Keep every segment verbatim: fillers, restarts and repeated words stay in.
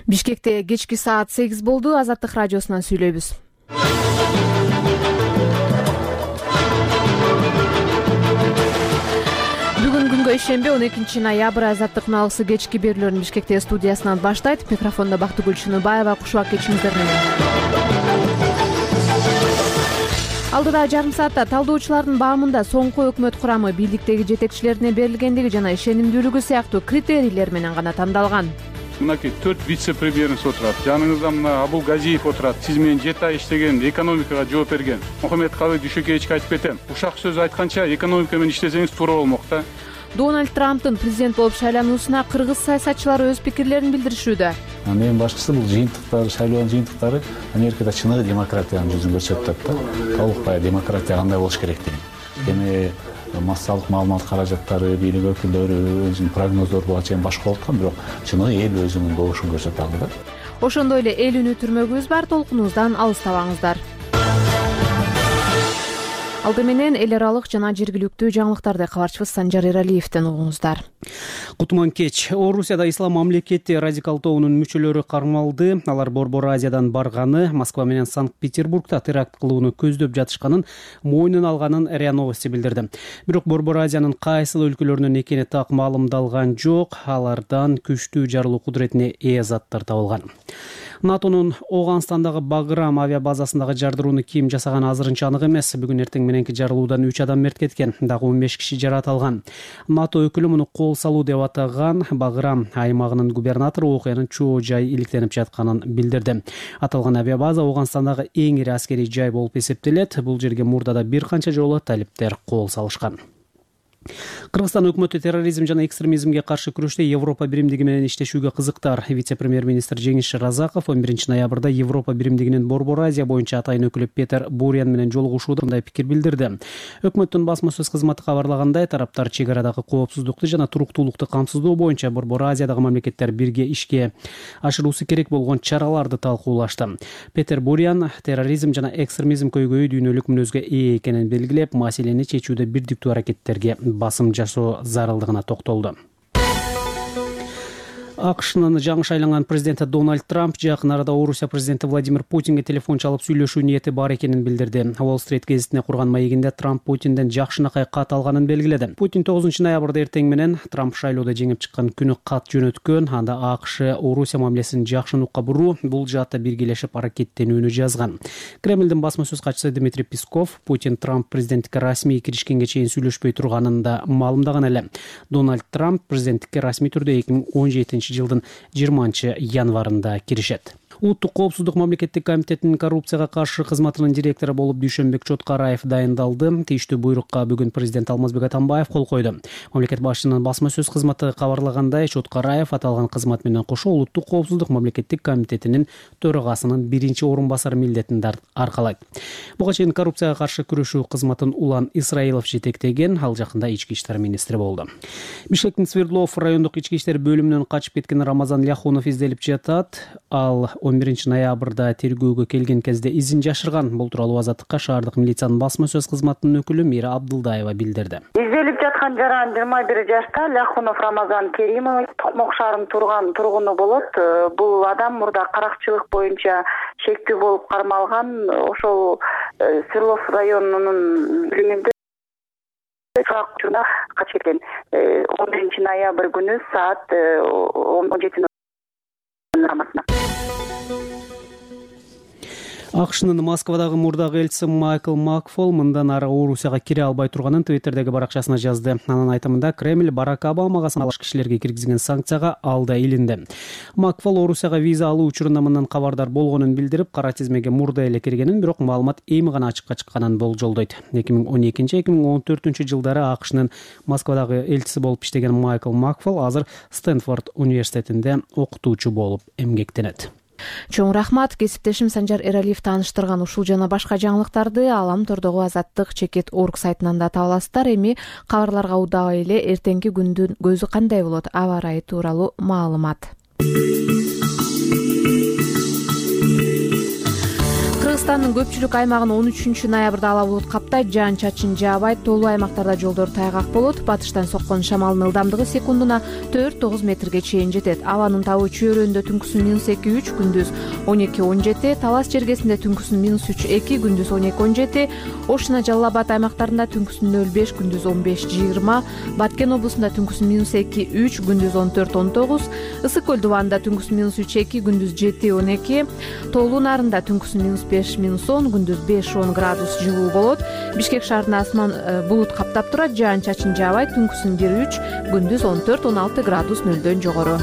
Бишкекте кечки саат сегиз болду. Азаттык радиосунан сүйлөйбүз. Бүгүн күнгө ишембе он экинчи ноябрь. Азаттык налысы кечки берүүлөрүн Бишкекте студиясынан баштайт. Микрофондо Бактыгүл Чыныбаева. Кушубак кетишиңиздер менен. Алдыда жарым саатта талдоочулардын баамында соңку өкмөт курамы бийликтеги жетекчилерине берилгендиги жана ишенимдүүлүгү сыяктуу критерийлер менен гана тандалган. Мынакей төрт вице-премьерибиз отурат. Жаныңызда мына Абул Газиев отурат. Сиз менен жети ай иштеген, экономикага жооп берген. Мухаммедкалый Дүйшөкеевичке айтып кетем. Ушак сөз айтканча экономика менен иштесеңиз туура болмок да. Дональд Трамптын президент болуп шайлануусуна кыргыз саясатчылары өз пикирлерин билдиришүүдө. Анын башкысы бул жыйынтыктар, шайлоонун жыйынтыктары Америкада чыныгы демократиянын жүзүн көрсөтүп атат да. Толук демократия кандай болуш керектигин. Эми массалык маалымат каражаттары, бийлик өкүлдөрү өзүнүн прогноздору буга чейин башка болуп аткан, бирок чыныгы эл өзүнүн добушун көрсөтө алды да. Ошондой эле эл үнү түрмөгүбүз бар, толкунубуздан алыстабаңыздар. Алды менен эл аралык жана жергиликтүү жаңылыктарды кабарчыбыз Санжар Эралиевден угуңуздар. Кутман кеч. Орусияда ислам мамлекети радикал тобунун мүчөлөрү кармалды. Алар Борбор Азиядан барганы, Москва менен Санкт-Петербургда теракт кылууну көздөп жатышканын мойнун алганын РИА Новости билдирди. Бирок Борбор Азиянын кайсыл өлкөлөрүнөн экени так маалымдалган жок. Алардан күчтүү жарылуу кудуретине ээ заттар табылган. НАТОнун Оганстандагы Баграм авиабазасындагы жардырууну ким жасаганы азырынча анык эмес. Бүгүн эртең мененки жарылуудан үч адам мерт кеткен, дагы он беш киши жаракат алган. НАТО өкүлү муну кол салуу деп атаган. Баграм аймагынын губернатору окуянын чоо жай иликтенип жатканын билдирди. Аталган авиабаза Оганстандагы эң ири аскерий жай болуп эсептелет. Бул жерге мурдада бир канча жолу талиптер кол салышкан. Кыргызстан өкмөтү терроризм жана экстремизмге каршы күрөштө Европа биримдиги менен иштешүүгө кызыктар. Вице-премьер-министр Жеңиш Разаков он биринчи ноябрда Европа биримдигинин Борбор Азия боюнча атайын өкүлү Петер Бурян менен жолугушууда мындай пикир билдирди. Өкмөттүн басма сөз кызматы кабарлагандай, тараптар чек арадагы коопсуздукту жана туруктуулукту камсыздоо боюнча Борбор Азиядагы мамлекеттер бирге ишке ашыруусу керек болгон чараларды талкуулашты. Петер Бурян терроризм жана экстремизм көйгөйү дүйнөлүк мүнөзгө ээ экенин белгилеп, маселени чечүүдө бирдиктүү аракеттерге басым жасоо зарылдыгына токтолду. АКШнын жаңы шайланган президенти Дональд Трамп жакын арада Орусия президенти Владимир Путинге телефон чалып сүйлөшүү ниети бар экенин билдирди. Уолл-стрит гезитине курган маегинде Трамп Путинден жакшынакай кат алганын белгиледи. Путин тогузунчу ноябрда эртең менен Трамп шайлоодо жеңип чыккан күнү кат жөнөткөн. Анда АКШ Орусия мамилесин жакшы нукка буруу, бул жаатта биргелешип аракеттенүүнү жазган. Кремлдин басма сөз катчысы Дмитрий Песков Путин Трамп президенттикке расмий киришкенге чейин сүйлөшпөй турганын да маалымдаган эле. Дональд Трамп президенттикке расмий түрдө эки миң он жетинчи жылдын жыйырманчы январында киришет. Улуттук коопсуздук мамлекеттик комитетинин коррупцияга каршы кызматынын директору болуп Дүйшөнбек Чоткараев дайындалды. Тийиштүү буйрукка бүгүн президент Алмазбек Атамбаев кол койду. Мамлекет башчынын басма сөз кызматы кабарлагандай, Чоткараев аталган кызмат менен кошо улуттук коопсуздук мамлекеттик комитетинин төрагасынын биринчи орун басары милдетин аркалайт. Буга чейин коррупцияга каршы күрөшүү кызматын Улан Исраилов жетектеген, ал жакында ички иштер министри болду. Бишкектин Свердлов райондук ички иштер бөлүмүнөн качып кеткен Рамазан Ляхунов изделип жатат. Ал он биринчи ноябрда тергөөгө келген кезде изин жашырган. Бул тууралуу Азаттыкка шаардык милициянын басма сөз кызматынын өкүлү Мира Абдылдаева билдирди. Изделип жаткан жаран жыйырма бир жашта Ляхунов Рамазан Керимович Токмок шаарынын турган тургуну болот. Бул адам мурда каракчылык боюнча шектүү болуп кармалган. Ошол Свердлов районунун бөлүмүндө качып кеткен. он биринчи ноябрь күнү саат он жети ноль. АКШнын Москвадагы мурдагы элчиси Майкл Макфол мындан ары Орусияга кире албай турганын Твиттердеги баракчасына жазды. Анын айтымында Кремль Барак Обамага саналыш кишилерге киргизген санкцияга алда илинди. Макфол Орусияга виза алуу учурунда мындан кабардар болгонун билдирип, кара тизмеге мурда эле киргенин, бирок маалымат эми гана ачыкка чыкканын болжолдойт. эки миң он экинчи — эки миң он төртүнчү жылдары АКШнын Москвадагы элчиси болуп иштеген Майкл Макфол азыр Стэнфорд университетинде окутуучу болуп эмгектенет. Чоң рахмат. Кесиптешим Санжар Эралиев тааныштырган ушул жана башка жаңылыктарды Алам тордогу Азаттык чекит орг сайтынан да таба аласыздар. Эми кабарларга удагы эле эртеңки күндүн көзү кандай болот, аба ырайы тууралуу маалымат. Кыргызстандын көпчүлүк аймагын он үчүнчү ноябрда ала булут каптайт, жаан-чачын жаабайт, тоолуу аймактарда жолдор тайгак болот. Батыштан соккон шамалдын ылдамдыгы секундуна төрт тогуз метрге чейин жетет. Абанын табы чөйрөндө түнкүсүн минус эки үч, күндүз он эки он жети, Талас жергесинде түнкүсүн минус үч эки, күндүз он эки он жети, Ош жана Жалал Абад аймактарында түнкүсүн нөл беш, күндүз он беш жыйырма, Баткен облусунда түнкүсүн минус эки үч, күндүз он төрт он тогуз, Ысык көл дубанында түнкүсүн минус үч эки, күндүз жети он эки, Тоолуу Нарында түнкүсүн минус беш минус он, күндүз беш он градус жылуу болот. Бишкек шаарында асман булут каптап турат, жаан-чачын жаабайт, түнкүсүн бир үч, күндүз он төрт он алты градус нөлдөн жогору.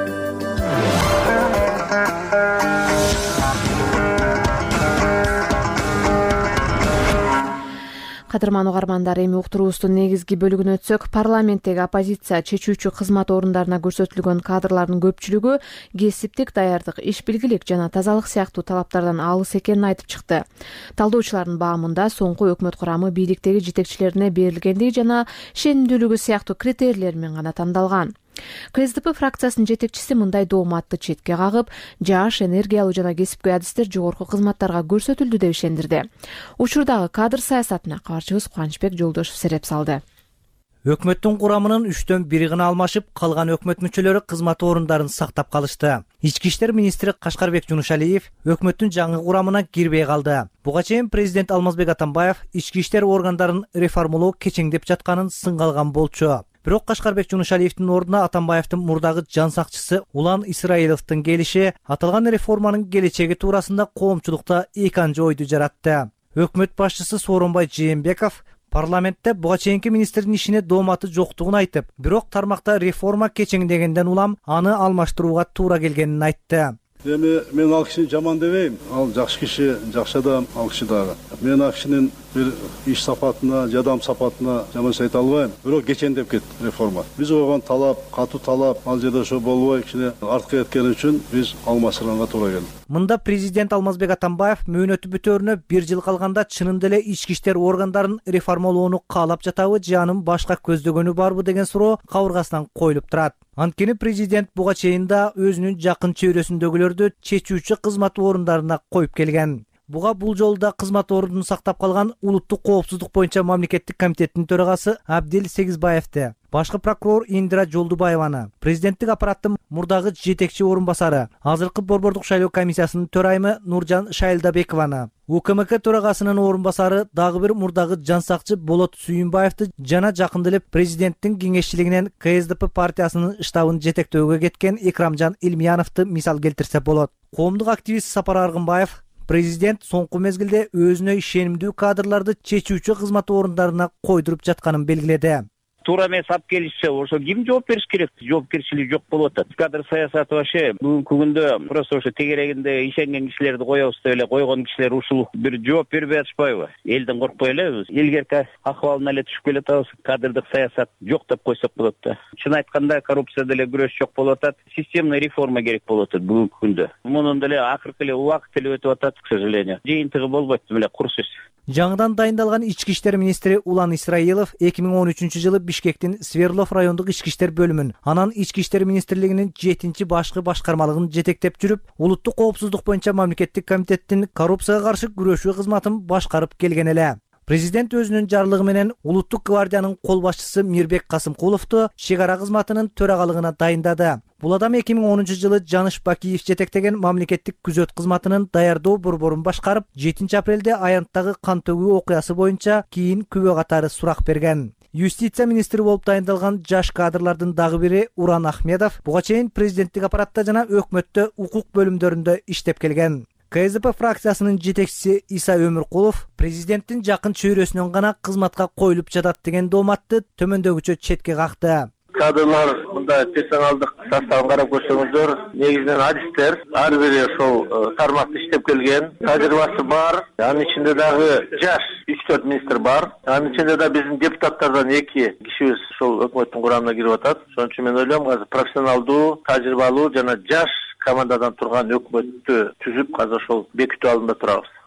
Кадырман угармандар, эми уктуруубуздун негизги бөлүгүнө өтсөк, парламенттеги оппозиция чечүүчү кызмат орундарына көрсөтүлгөн кадрлардын көпчүлүгү кесиптик даярдык, иш билгилик жана тазалык сыяктуу талаптардан алыс экенин айтып чыкты. Талдоочулардын баамында соңку өкмөт курамы бийликтеги жетекчилерине берилгендиги жана ишенимдүүлүгү сыяктуу критерийлер менен гана тандалган. КСДП фракциясынын жетекчиси мындай дооматты четке кагып, жаш, энергиялуу жана кесипкөй адистер жогорку кызматтарга көрсөтүлдү деп ишендирди. Учурдагы кадр саясатына кабарчыбыз Кубанычбек Жолдошев сереп салды. Өкмөттүн курамынын үчтөн бири гана алмашып, калган өкмөт мүчөлөрү кызмат орундарын сактап калышты. Ички иштер министри Кашкарбек Жунушалиев өкмөттүн жаңы курамына кирбей калды. Буга чейин президент Алмазбек Атамбаев ички иштер органдарын реформалоо кечеңдеп жатканын сынга алган болчу. Бирок Кашкарбек Жунушалиевдин ордуна Атамбаевдин мурдагы жан сакчысы Улан Исраиловдун келиши аталган реформанын келечеги туурасында коомчулукта эки анча ойду жаратты. Өкмөт башчысы Сооронбай Жээнбеков парламентте буга чейинки министрдин ишине дооматы жоктугун айтып, бирок тармакта реформа кечеңдегенден улам аны алмаштырууга туура келгенин айтты. Эми мен ал кишини жаман дебейм. Ал жакшы киши, жакшы адам, ал киши дагы. Мен ал кишинин бир иш сапатына, жадам сапатына жаман айта албайм. Бирок кечендеп кетти реформа. Биз койгон талап, катуу талап, ал жерде ошо болбой кичине артка кеткени үчүн биз алмаштырганга туура келди. Мында президент Алмазбек Атамбаев мөөнөтү бүтөөрүнө бир жыл калганда чынында эле ички иштер органдарын реформалоону каалап жатабы же анын башка көздөгөнү барбы деген суроо кабыргасынан коюлуп турат. Анткени президент буга чейин да өзүнүн жакын чөйрөсүндөгүлөрдү чечүүчү кызмат орундарына коюп келген. Буга бул жолу да кызмат ордун сактап калган Улуттук коопсуздук боюнча мамлекеттик комитеттин төрагасы Абдил Сегизбаевди, башкы прокурор Индира Жолдубаеваны, президенттик аппараттын мурдагы жетекчи орун басары, азыркы борбордук шайлоо комиссиясынын төрайымы Нуржан Шайлдабекованы, УКМК төрагасынын орун басары дагы бир мурдагы жан сакчы Болот Сүйүнбаевди жана жакында эле президенттин кеңешчилигинен КСДП партиясынын штабын жетектөөгө кеткен Экрамжан Илмияновду мисал келтирсе болот. Коомдук активист Сапар Аргынбаев президент соңку мезгилде өзүнө ишенимдүү кадрларды чечүүчү кызмат орундарына койдуруп жатканын белгиледи. Туура эмес алып келишсе, ошо ким жооп бериш керек? Жоопкерчилик жок болуп атат. Кадр саясаты вообще бүгүнкү күндө просто ошо тегерегинде ишенген кишилерди коебуз деп эле койгон кишилер ушул бир жооп бербей атышпайбы? Элден коркпой эле илгерки акыбалына эле түшүп келатабыз. Кадрдык саясат жок деп койсок болот да. Чын айтканда коррупция деле күрөш жок болуп атат. Системный реформа керек болуп атат бүгүнкү күндө. Мунун деле акыркы эле убакыт эле өтүп атат, к сожалению. Жыйынтыгы болбойт эле, кур сөз. Жаңыдан дайындалган ички иштер министри Улан Исраилов эки миң он үчүнчү жылы Бишкектин Сверлов райондук ички иштер бөлүмүн, анан ички иштер министрлигинин жетинчи башкы башкармалыгын жетектеп жүрүп, улуттук коопсуздук боюнча мамлекеттик комитеттин коррупцияга каршы күрөшүү кызматын башкарып келген эле. Президент өзүнүн жарлыгы менен улуттук гвардиянын кол башчысы Мирбек Касымкуловду чек ара кызматынын төрагалыгына дайындады. Бул адам эки миң онунчу жылы Жаныш Бакиев жетектеген мамлекеттик күзөт кызматынын даярдоо борборун башкарып, жетинчи апрелде Аянттагы кан төгүү окуясы боюнча кийин күбө катары сурак берген. Юстиция министри болуп дайындалган жаш кадрлардын дагы бири Уран Ахмедов буга чейин президенттик аппаратта жана өкмөттө укук бөлүмдөрүндө иштеп келген. КСДП фракциясынын жетекчиси Иса Өмүркулов президенттин жакын чөйрөсүнөн гана кызматка коюлуп жатат деген дооматты төмөндөгүчө четке какты. Кадрлар мында персоналдык составын карап көрсөңүздөр, негизинен адистер, ар бири ошол тармакта иштеп келген, тажрыйбасы бар. Анын ичинде дагы жаш үч төрт министр бар. Анын ичинде да биздин депутаттардан эки кишибиз ошол өкмөттүн курамына кирип атат. Ошон үчүн мен ойлойм, азыр профессионалдуу, тажрыйбалуу жана жаш командадан турган өкмөттү түзүп, азыр ошол бекитүү алдында турабыз.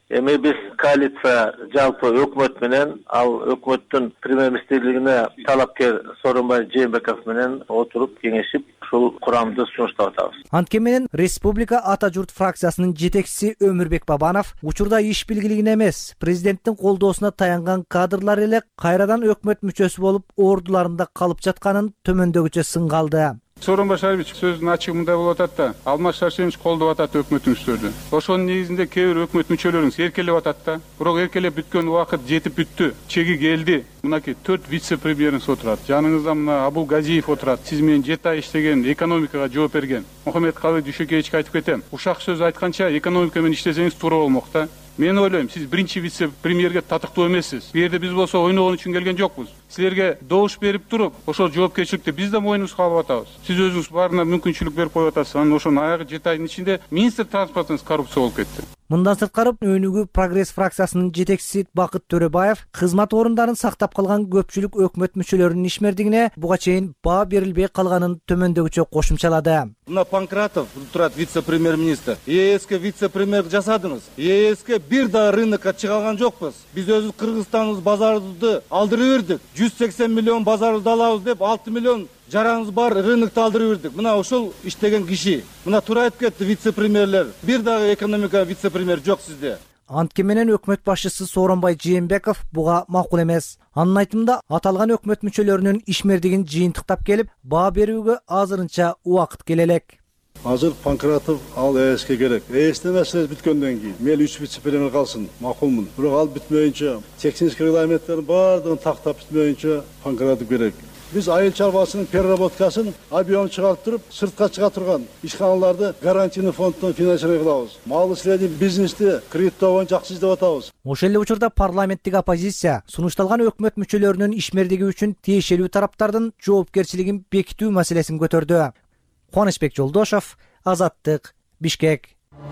Эми биз коалиция жалпы өкмөт менен, ал өкмөттүн премьер-министрлигине талапкер Сооронбай Жээнбеков менен отуруп кеңешип, ушул курамды сунуштап атабыз. Анткен менен Республика Ата журт фракциясынын жетекчиси Өмүрбек Бабанов учурда иш билгилигине эмес, президенттин колдоосуна таянган кадрлар эле кайрадан өкмөт мүчөсү болуп ордуларында калып жатканын төмөндөгүчө сынгалды. Сооронбай Шарипович сөзүнүн ачыгы мындай болуп атат да, Алмаз Шарсенович колдоп атат өкмөтүңүздөрдү. Ошонун негизинде кээ бир өкмөт мүчөлөрүңүз эркелеп атат да. Бирок эркелеп бүткөн убакыт жетип бүттү. Чеги келди. Мынакей төрт вице-премьериңиз отурат. Жаныңызда мына Абул Газиев отурат. Сиз менен жети ай иштеген, экономикага жооп берген. Мухаммедкалый Дүйшөкеевичке айтып кетем. Ушак сөз айтканча экономика менен иштесеңиз туура болмок да. Мен ойлойм, сиз биринчи вице-премьерге татыктуу эмессиз. Бу жерде биз болсо ойногон үчүн келген жокпуз. Силерге добуш берип туруп, ошол жоопкерчиликти биз да мойнубузга алып атабыз. Сиз өзүңүз баарына мүмкүнчүлүк берип коюп атасыз. Анан ошонун аягы жети айдын ичинде министр транспортуңуз коррупция болуп кетти. Мындан сырткары Өнүгүү Прогресс фракциясынын жетекчиси Бакыт Төрөбаев кызмат орундарын сактап калган көпчүлүк өкмөт мүчөлөрүнүн ишмердигине буга чейин баа берилбей калганын төмөндөгүчө кошумчалады. Мына Панкратов турат вице-премьер-министр. ЕСке вице-премьер жасадыңыз. ЕСке бир да рынокко чыга алган жокпуз. Биз өзүбүз Кыргызстандын базарды алдырып бердик. жүз сексен миллион базарды алабыз деп алты миллион жараңыз бар рынокто алдырып бердик. Мына ошол иштеген киши. Мына туура айтып кетти вице-премьерлер. Бир дагы экономика вице-премьер жок сизде. Анткен менен өкмөт башчысы Сооронбай Жээнбеков буга макул эмес. Анын айтымында аталган өкмөт мүчөлөрүнүн ишмердигин жыйынтыктап келип, баа берүүгө азырынча убакыт келе элек. Азыр Панкратов ал ЭСке керек. ЭСте маселеси бүткөндөн кийин мели үч вице-премьер калсын, макулмун. Бирок ал бүтмөйүнчө, технический регламенттердин баардыгын тактап бүтмөйүнчө Панкратов керек. Биз айыл чарбасынын переработкасын объем чыгартып, сыртка чыга турган ишканаларды гарантийный фонддон финансирование кылабыз. Малый средний бизнести кредиттоого жакшы издеп атабыз. Ошол эле учурда парламенттик оппозиция сунушталган өкмөт мүчөлөрүнүн ишмердиги үчүн тиешелүү тараптардын жоопкерчилигин бекитүү маселесин көтөрдү. Кубанычбек Жолдошов, Азаттык, Бишкек.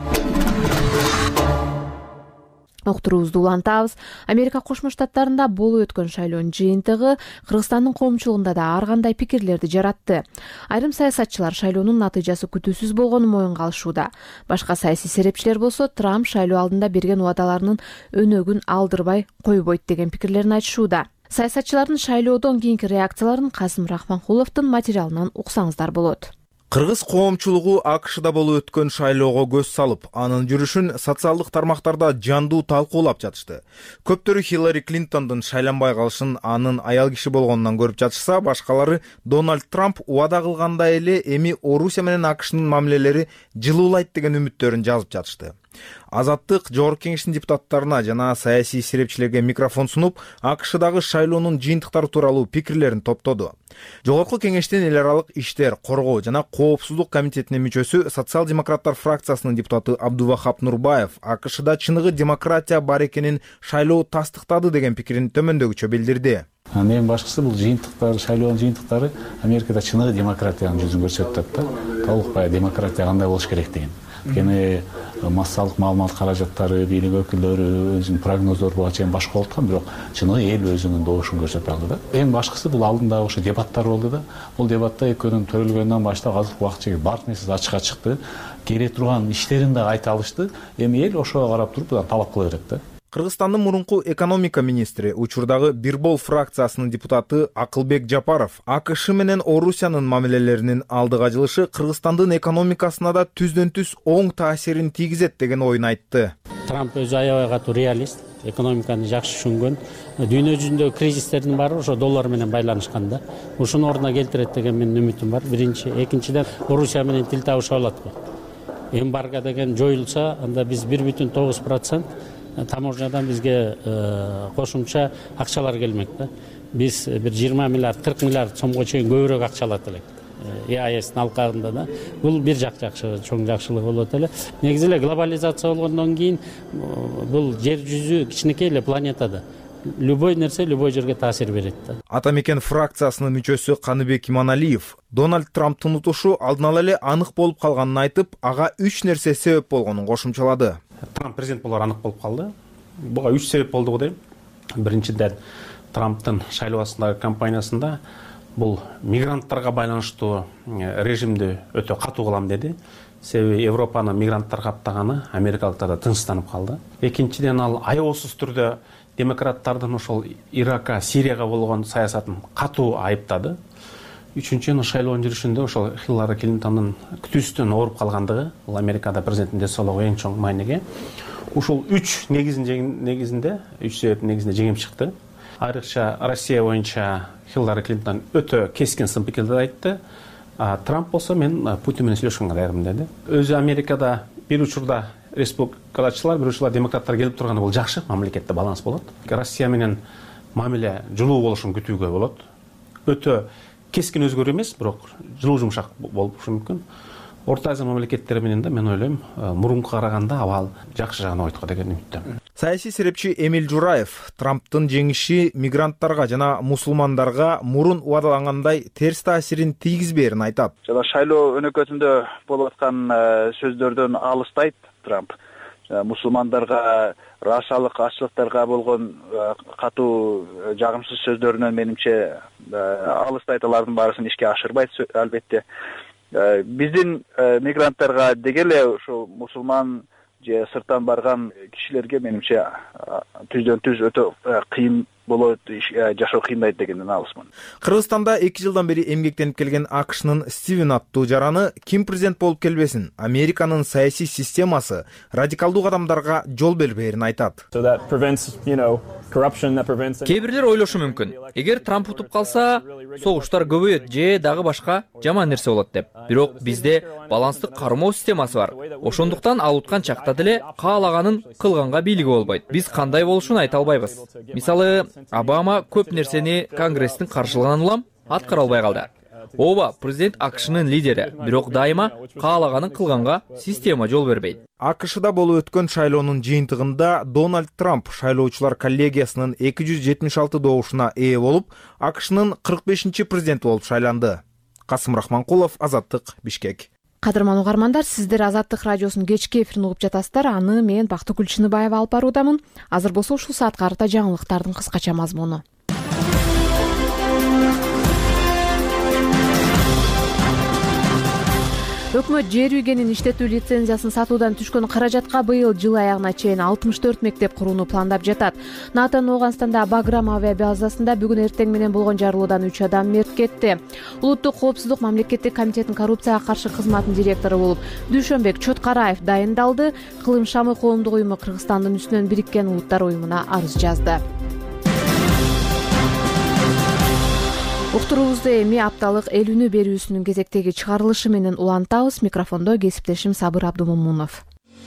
Уктуруубузду улантабыз. Америка Кошмо Штаттарында болуп өткөн шайлоонун жыйынтыгы Кыргызстандын коомчулугунда да ар кандай пикирлерди жаратты. Айрым саясатчылар шайлоонун натыйжасы күтүүсүз болгонун моюнга алышууда. Башка саясий серепчилер болсо Трамп шайлоо алдында берген убадаларынын өнөгүн алдырбай койбойт деген пикирлерин айтышууда. Саясатчылардын шайлоодон кийинки реакцияларын Касым Рахманкуловдун материалынан уксаңыздар болот. Кыргыз коомчулугу АКШда болуп өткөн шайлоого көз салып, анын жүрүшүн социалдык тармактарда жандуу талкуулап жатышты. Көптөрү Хиллари Клинтондун шайланбай калышын анын аял киши болгонунан көрүп жатышса, башкалары Дональд Трамп убада кылгандай эле эми Орусия менен АКШнын мамилелери жылуулайт деген үмүттөрүн жазып жатышты. Азаттык жогорку кеңештин депутаттарына жана саясий серепчилерге микрофон сунуп, АКШдагы шайлоонун жыйынтыктары тууралуу пикирлерин топтоду. Жогорку кеңештин эл аралык иштер, коргоо жана коопсуздук комитетинин мүчөсү социал-демократтар фракциясынын депутаты Абдувахап Нурбаев АКШда чыныгы демократия бар экенин шайлоо тастыктады деген пикирин төмөндөгүчө билдирди. Эң башкысы бул жыйынтыктар, шайлоонун жыйынтыктары Америкада чыныгы демократиянын жүзүн көрсөтүп атат да. Толук баягы демократия кандай болуш керек деген. Кene массалык маалымат каражаттары, бийлик өкүлдөрү өзүнүн прогноздору буга чейин башка болуп аткан, бирок чыныгы эл өзүнүн добушун көрсөтүп алды да. Эң башкысы бул алдында ошо дебаттар болду да. Бул дебатта экөөнүн төрөлгөндөн баштап азыркы убакытча баардык нерсе ачыкка чыкты. Кере турган иштерин да айта алышты. Эми эл ошого карап туруп талап кыла берет да. Кыргызстандын мурунку экономика министри, учурдагы Бирбол фракциясынын депутаты Акылбек Жапаров АКШ менен Орусиянын мамилелеринин алдыга жылышы Кыргызстандын экономикасына да түздөн түз оң таасирин тийгизет деген оюн айтты. Трамп өзү аябай катуу реалист, экономиканы жакшы түшүнгөн. Дүйнө жүзүндөгү кризистердин баары ошо доллар менен байланышкан да. Ушуну ордуна келтирет деген менин үмүтүм бар. Биринчи, экинчиден Орусия менен тил табыша алат го. Эмбарго деген жоюлса, анда биз бир бүтүн тогуз процент таможнядан бизге кошумча акчалар келмек да. Биз бир жыйырма миллиард, кырк миллиард сомго чейин көбүрөөк акча алат элек. ЕАЭстин алкагында да. Бул бир жак жакшы, чоң жакшылык болот эле. Негизи эле глобализация болгондон кийин бул жер жүзү кичинекей эле планета да. Любой нерсе любой жерге таасир берет да. Атамекен фракциясынын мүчөсү Каныбек Иманалиев Дональд Трамптын утушу алдын ала эле анык болуп калганын айтып, ага үч нерсе себеп болгонун кошумчалады. Трамп президент болор анық болып қалды. Буга үч себеп болду го дейм. Биринчиден, Трамптын шайлоосундагы кампаниясында бул мигранттарга байланыштуу режимди өтө катуу кылам деди. Себеби Европаны мигранттар каптаганы америкалыктар да тынчтанып калды. Экинчиден, ал аеосуз түрдө демократтардын ошол Иракка, Сирияга болгон саясатын катуу айыптады. Үчүнчүдөн, шайлоонун жүрүшүндө ошол Хиллари Клинтондун күтүүсүнөн ооруп калгандыгы, ал Америкада президенттин ден соолугу эң чоң мааниге. Ушул үч негизинде, үч себептин негизинде жеңип чыкты. Айрыкча Россия боюнча Хиллари Клинтон өтө кескин сын пикирди айтты. Трамп болсо мен Путин менен сүйлөшкөнгө даярмын деди. Өзү Америкада бир учурда республикачылар, бир учурда демократтар келип турганы бул жакшы, мамлекетте баланс болот. Россия менен мамиле жылуу болушун күтүүгө болот. Өтө кескин өзгөрүү эмес, бирок жылуу жумшак болушу мүмкүн. Орто Азия мамлекеттери менен да мен ойлойм, мурунку караганда абал жакшы жагына ойткон деген үмүттөмүн. Саясий серепчи Эмиль Жураев Трамптын жеңиши мигранттарга жана мусулмандарга мурун убадалангандай терс таасирин тийгизбээрин айтат. Жана шайлоо өнөкөтүндө болуп аткан сөздөрдөн алыстайт Трамп. Мусулмандарга, расалык ачылыктарга болгон катуу жагымсыз сөздөрүнөн менимче алыстайт, алардын баарысын ишке ашырбайт албетте. Биздин мигранттарга деги эле ошо мусулман же сырттан барган кишилерге менимче түздөн түз өтө кыйын болот, жашоо кыйындайт дегенден алысмын. Кыргызстанда эки жылдан бери эмгектенип келген АКШнын Стивен аттуу жараны ким президент болуп келбесин, Американын саясий системасы радикалдуу кадамдарга жол бербээрин айтат. Кээ бирлер ойлошу мүмкүн, эгер Трамп утуп калса, согуштар көбөйөт же дагы башка жаман нерсе болот деп. Бирок бизде баланстык кармоо системасы бар. Ошондуктан ал уткан чакта деле каалаганын кылганга бийлиги болбойт. Биз кандай болушун айта албайбыз. Мисалы, Обама көп нерсени Конгресстин каршылыгынан улам аткара албай калды. Ооба, президент АКШнын лидери, бирок дайыма каалаганын кылганга система жол бербейт. АКШда болуп өткөн шайлоонун жыйынтыгында Дональд Трамп шайлоочулар коллегиясынын эки жүз жетимиш алты добушуна ээ болуп, АКШнын кырк бешинчи президенти болуп шайланды. Касым Рахманкулов, Азаттык, Бишкек. Кадырман угармандар, сиздер Азаттык радиосунун кечки эфирин угуп жатасыздар. Аны мен Бактыгүл Чыныбаева алып баруудамын. Азыр болсо ушул саат карата жаңылыктардын кыскача мазмуну. Өкмөт жер үйгенин иштетүү лицензиясын сатуудан түшкөн каражатка быйыл жыл аягына чейин алтымыш төрт мектеп курууну пландап жатат. Натан Оганстанда Баграм авиабазасында бүгүн эртең менен болгон жарылуудан үч адам мерт кетти. Улуттук коопсуздук мамлекеттик комитетинин коррупцияга каршы кызматынын директору болуп Дүйшөнбек Чоткараев дайындалды. Кылым Шамы коомдук уюму Кыргызстандын үстүнөн Бириккен Улуттар уюмуна арыз жазды. Уктуруубузду эми апталык эл үнү берүүсүнүн кезектеги чыгарылышы менен улантабыз. Микрофондо кесиптешим Сабыр Абдумомунов.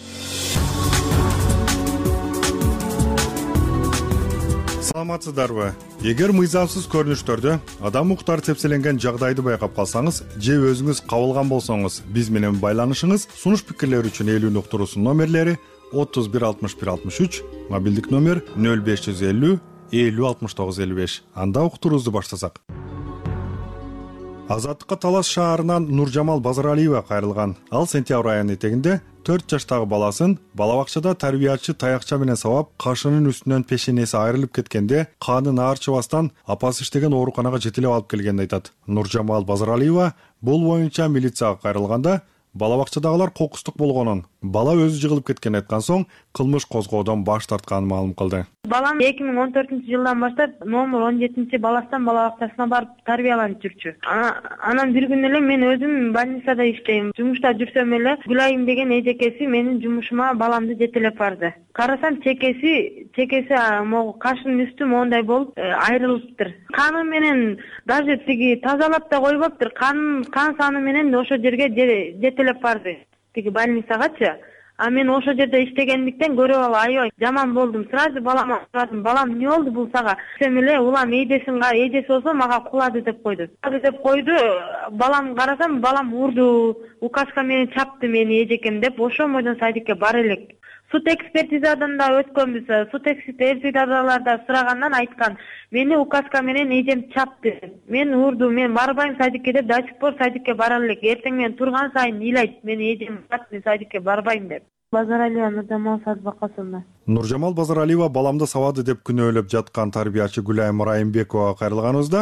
Саламатсыздарбы? Эгер мыйзамсыз көрүнүштөрдө адам укуктары тепселенген жагдайды байкап калсаңыз же өзүңүз кабылган болсоңуз, биз менен байланышыңыз. Сунуш пикирлер үчүн эл үнү уктуруусунун номерлери отуз бир алтымыш бир алтымыш үч, мобилдик номер нөл беш жүз элүү элүү алтымыш тогуз элүү беш. Анда уктуруубузду баштасак. Азаттыкка Талас шаарынан Нуржамал Базаралиева кайрылган. Ал сентябрь айынын этегинде төрт жаштагы баласын балабакчада тарбиячы таякча менен сабап, кашынын үстүнөн пешенеси айрылып кеткенде канын аарчыбастан апасы иштеген ооруканага жетелеп алып келгенин айтат. Нуржамал Базаралиева бул боюнча милицияга кайрылганда балабакчадагылар кокустук болгонун, бала өзү жыгылып кеткенин айткан соң кылмыш козгоодон баш тартканын маалым кылды. Балам эки миң он төртүнчү жылдан баштап номер он жетинчи баластан балабакчасына барып тарбияланып жүрчү. Анан бир күнү эле мен өзүм больницада иштейм. Жумушта жүрсөм эле Гүлайым деген эжекеси менин жумушума баламды жетелеп барды. Карасам чекеси, чекеси могу кашынын үстү моундай болуп айрылыптыр. Каны менен даже тиги тазалап да койбоптур. Кан кан саны менен ошо жерге жетелеп барды. Тиги больницагачы. А мен ошо жерде иштегендиктен көрүп алып аябай жаман болдум. Сразу балама сурадым. Балам эмне болду бул сага? Сем эле улам эжесин эжеси болсо мага кулады деп койду. деп койду. Балам карасам, балам урду, указка менен чапты мени эжекем деп ошомойдон садикке бар элек. Суд экспертизадан да өткөнбүз. Суд экспертизаларда сурагандан айткан, мени указка менен эжем чапты. Мен урду, мен барбайм садикке деп, до сих пор садикке бара элек. Эртең менен турган сайын ыйлайт, мени эжем чапты, мен садикке барбайм деп. Базаралиева Нуржамал Садбакасовна. Нуржамал Базаралиева баламды сабады деп күнөөлөп жаткан тарбиячы Гүлайым Райымбековага кайрылганыбызда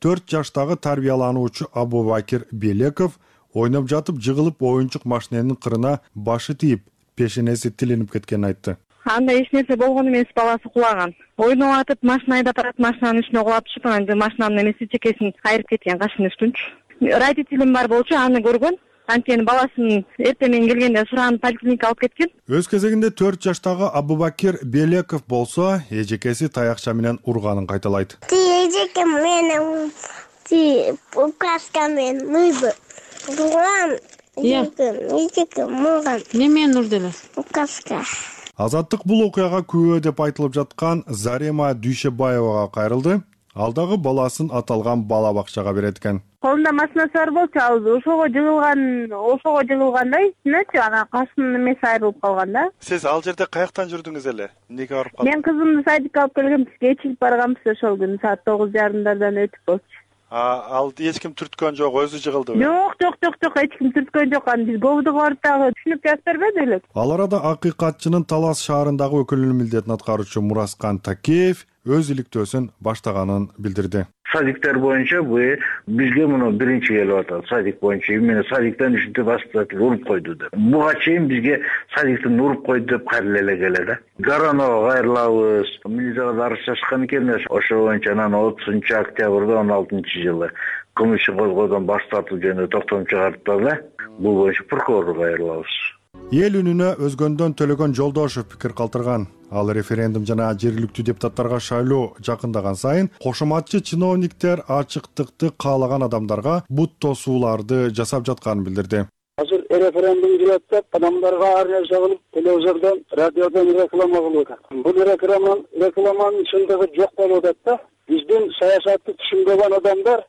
төрт жаштагы тарбиялануучу Абубакир Белеков ойноп жатып жыгылып оюнчук машиненин кырына башы тийип, пешенеси тилинип кеткенин айтты. Анда эч нерсе болгон эмес, баласы кулаган. Ойноп атып, машина айдап барат, машинанын үстүнө кулап түшүп, анан машинанын эмеси чекесин кайрып кеткен, кашынын үстүнчү. Родителим бар болчу, аны көргөн. Анткени баласын эртең менен келгенде суранып поликлиникага алып кеткен. Өз кезегинде төрт жаштагы Абубакир Белеков болсо, эжекеси таякча менен урганын кайталайт. Ти эжекем менен ти указка менен мыйбы. Урган. Эжекем мурган. Немени урдула? Указка. Азаттык бул окуяга күбө деп айтылып жаткан Зарема Дүйшебаевага кайрылды. Алдагы баласын аталган бала бакчага берет экен. Колунда машинасы бар болчу, ал ошого жыгылган, ошого жыгылгандай, түнөчү, анан кашынын эмеси айрылып калган да. Сиз ал жерде каяктан жүрдүңүз эле? Эмнеге барып калдыңыз? Мен кызымды садикке алып келгем, кечип барганбыз ошол күнү саат тогуз жарымдардан өтүп болчу. Ал эч ким түрткөн жок, өзү жыгылдыбы? Жок, жок, жок, жок, эч ким түрткөн жок. Аны биз говдуга барып дагы түшүнүп жазып бербеди элек. Ал арада акыйкатчынын Талас шаарындагы өкүлүнүн милдетин аткаруучу Мураскан Такеев өз иликтөөсүн баштаганын билдирди. Садиктер боюнча бу бизге муну биринчи келип атат. Садик боюнча именно садиктен ушинтип воспитатель уруп койду деп. Буга чейин бизге садиктен уруп койду деп кайрылып эле келет. Гарановго кайрылабыз. Милицияга арыз жазышкан экен, ошо боюнча анан отузунчу октябрда он алтынчы жылы кылмыш ишин козгоодон баш тартуу жөнүндө токтом чыгартты. Бул боюнча прокурорго кайрылабыз. Эл үнүнө өзгөндөн Төлөгөн Жолдошев пикир калтырган. Ал референдум жана жергиликтүү депутаттарга шайлоо жакындаган сайын кошоматчы чиновниктер ачыктыкты каалаган адамдарга бут тосууларды жасап жатканын билдирди. Азыр референдум келет деп адамдарга ар нерсе кылып, телевизордон, радиодон реклама кылып атат. Бул реклама рекламанын чындыгы жок болуп атат да. Биздин саясатты түшүнбөгөн адамдар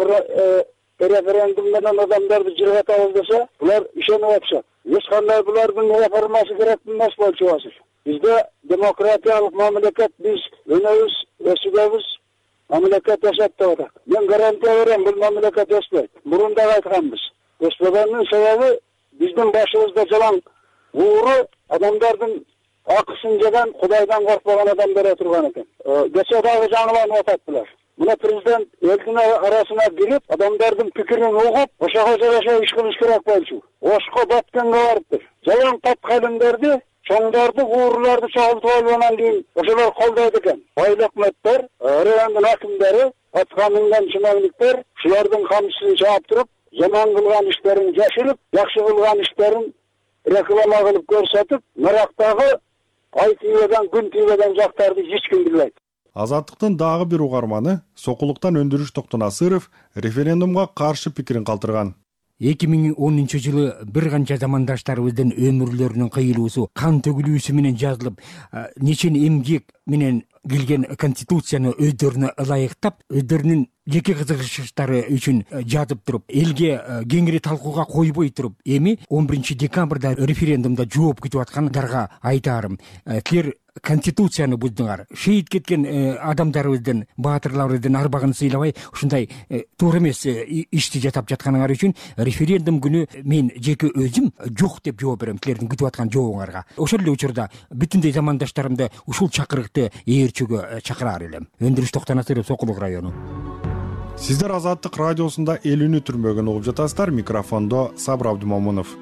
референдум менен адамдарды жыргатабыз десе, булар ишенип атышат. Эч кандай булардын реформасы керек эмес болчу азыр. Бизде демократиялык мамлекет, биз өнөбүз, өсүбүз, мамлекет жашап атат. Мен гарантия берем, бул мамлекет өспөйт. Мурун да айтканбыз. Өспөгөнүн себеби биздин башыбызда жалаң ууру адамдардын акысын жеген, Кудайдан коркпогон адамдар отурган экен. Кече дагы жаңыланып атат булар. Мына президент элдин арасына кирип, адамдардын пикирин угуп, ошого жараша иш кылыш керек болчу. Ошко баткенге барыптыр. Жалаң тапкайлымдарды, чоңдарды, ууруларды чогултуп алгандан кийин ошолор колдойт экен. Байлык өкмөттөр, райондун акимдери, атканынан чиновниктер шулардын камчысын чаап туруп, жаман кылган иштерин жашырып, жакшы кылган иштерин реклама кылып көрсөтүп, нарактагы ай тийбеген, күн тийбеген жактарды эч ким билбейт. Азаттыктын дагы бир угарманы Сокулуктан Өндүрүш Токтонасыров референдумга каршы пикирин калтырган. эки миң онунчу жылы бир канча замандаштарыбыздын өмүрлөрүнүн кыйылуусу, кан төгүлүүсү менен жазылып, нечен эмгек менен келген конституцияны өздөрүнө ылайыктап, өздөрүнүн жеке кызыгычтары үчүн жатып туруп, элге кеңири талкууга койбой туруп, эми он биринчи декабрда референдумда жооп күтүп аткандарга айтарым. Силер конституцияны буздуңар. Шейит кеткен адамдарыбыздын, баатырларыбыздын арбагын сыйлабай, ушундай туура эмес ишти жасап жатканыңар үчүн референдум күнү мен жеке өзүм жок деп жооп берем силердин күтүп аткан жообуңарга. Ошол эле учурда бүтүндөй замандаштарымды ушул чакырыкты ээрчүүгө чакыраар элем. Өндүрүш Токтонасыров, Сокулук району. Сиздер Азаттык радиосунда эл үнү түрмөгүн угуп жатасыздар. Микрофондо Сабыр Абдымомунов.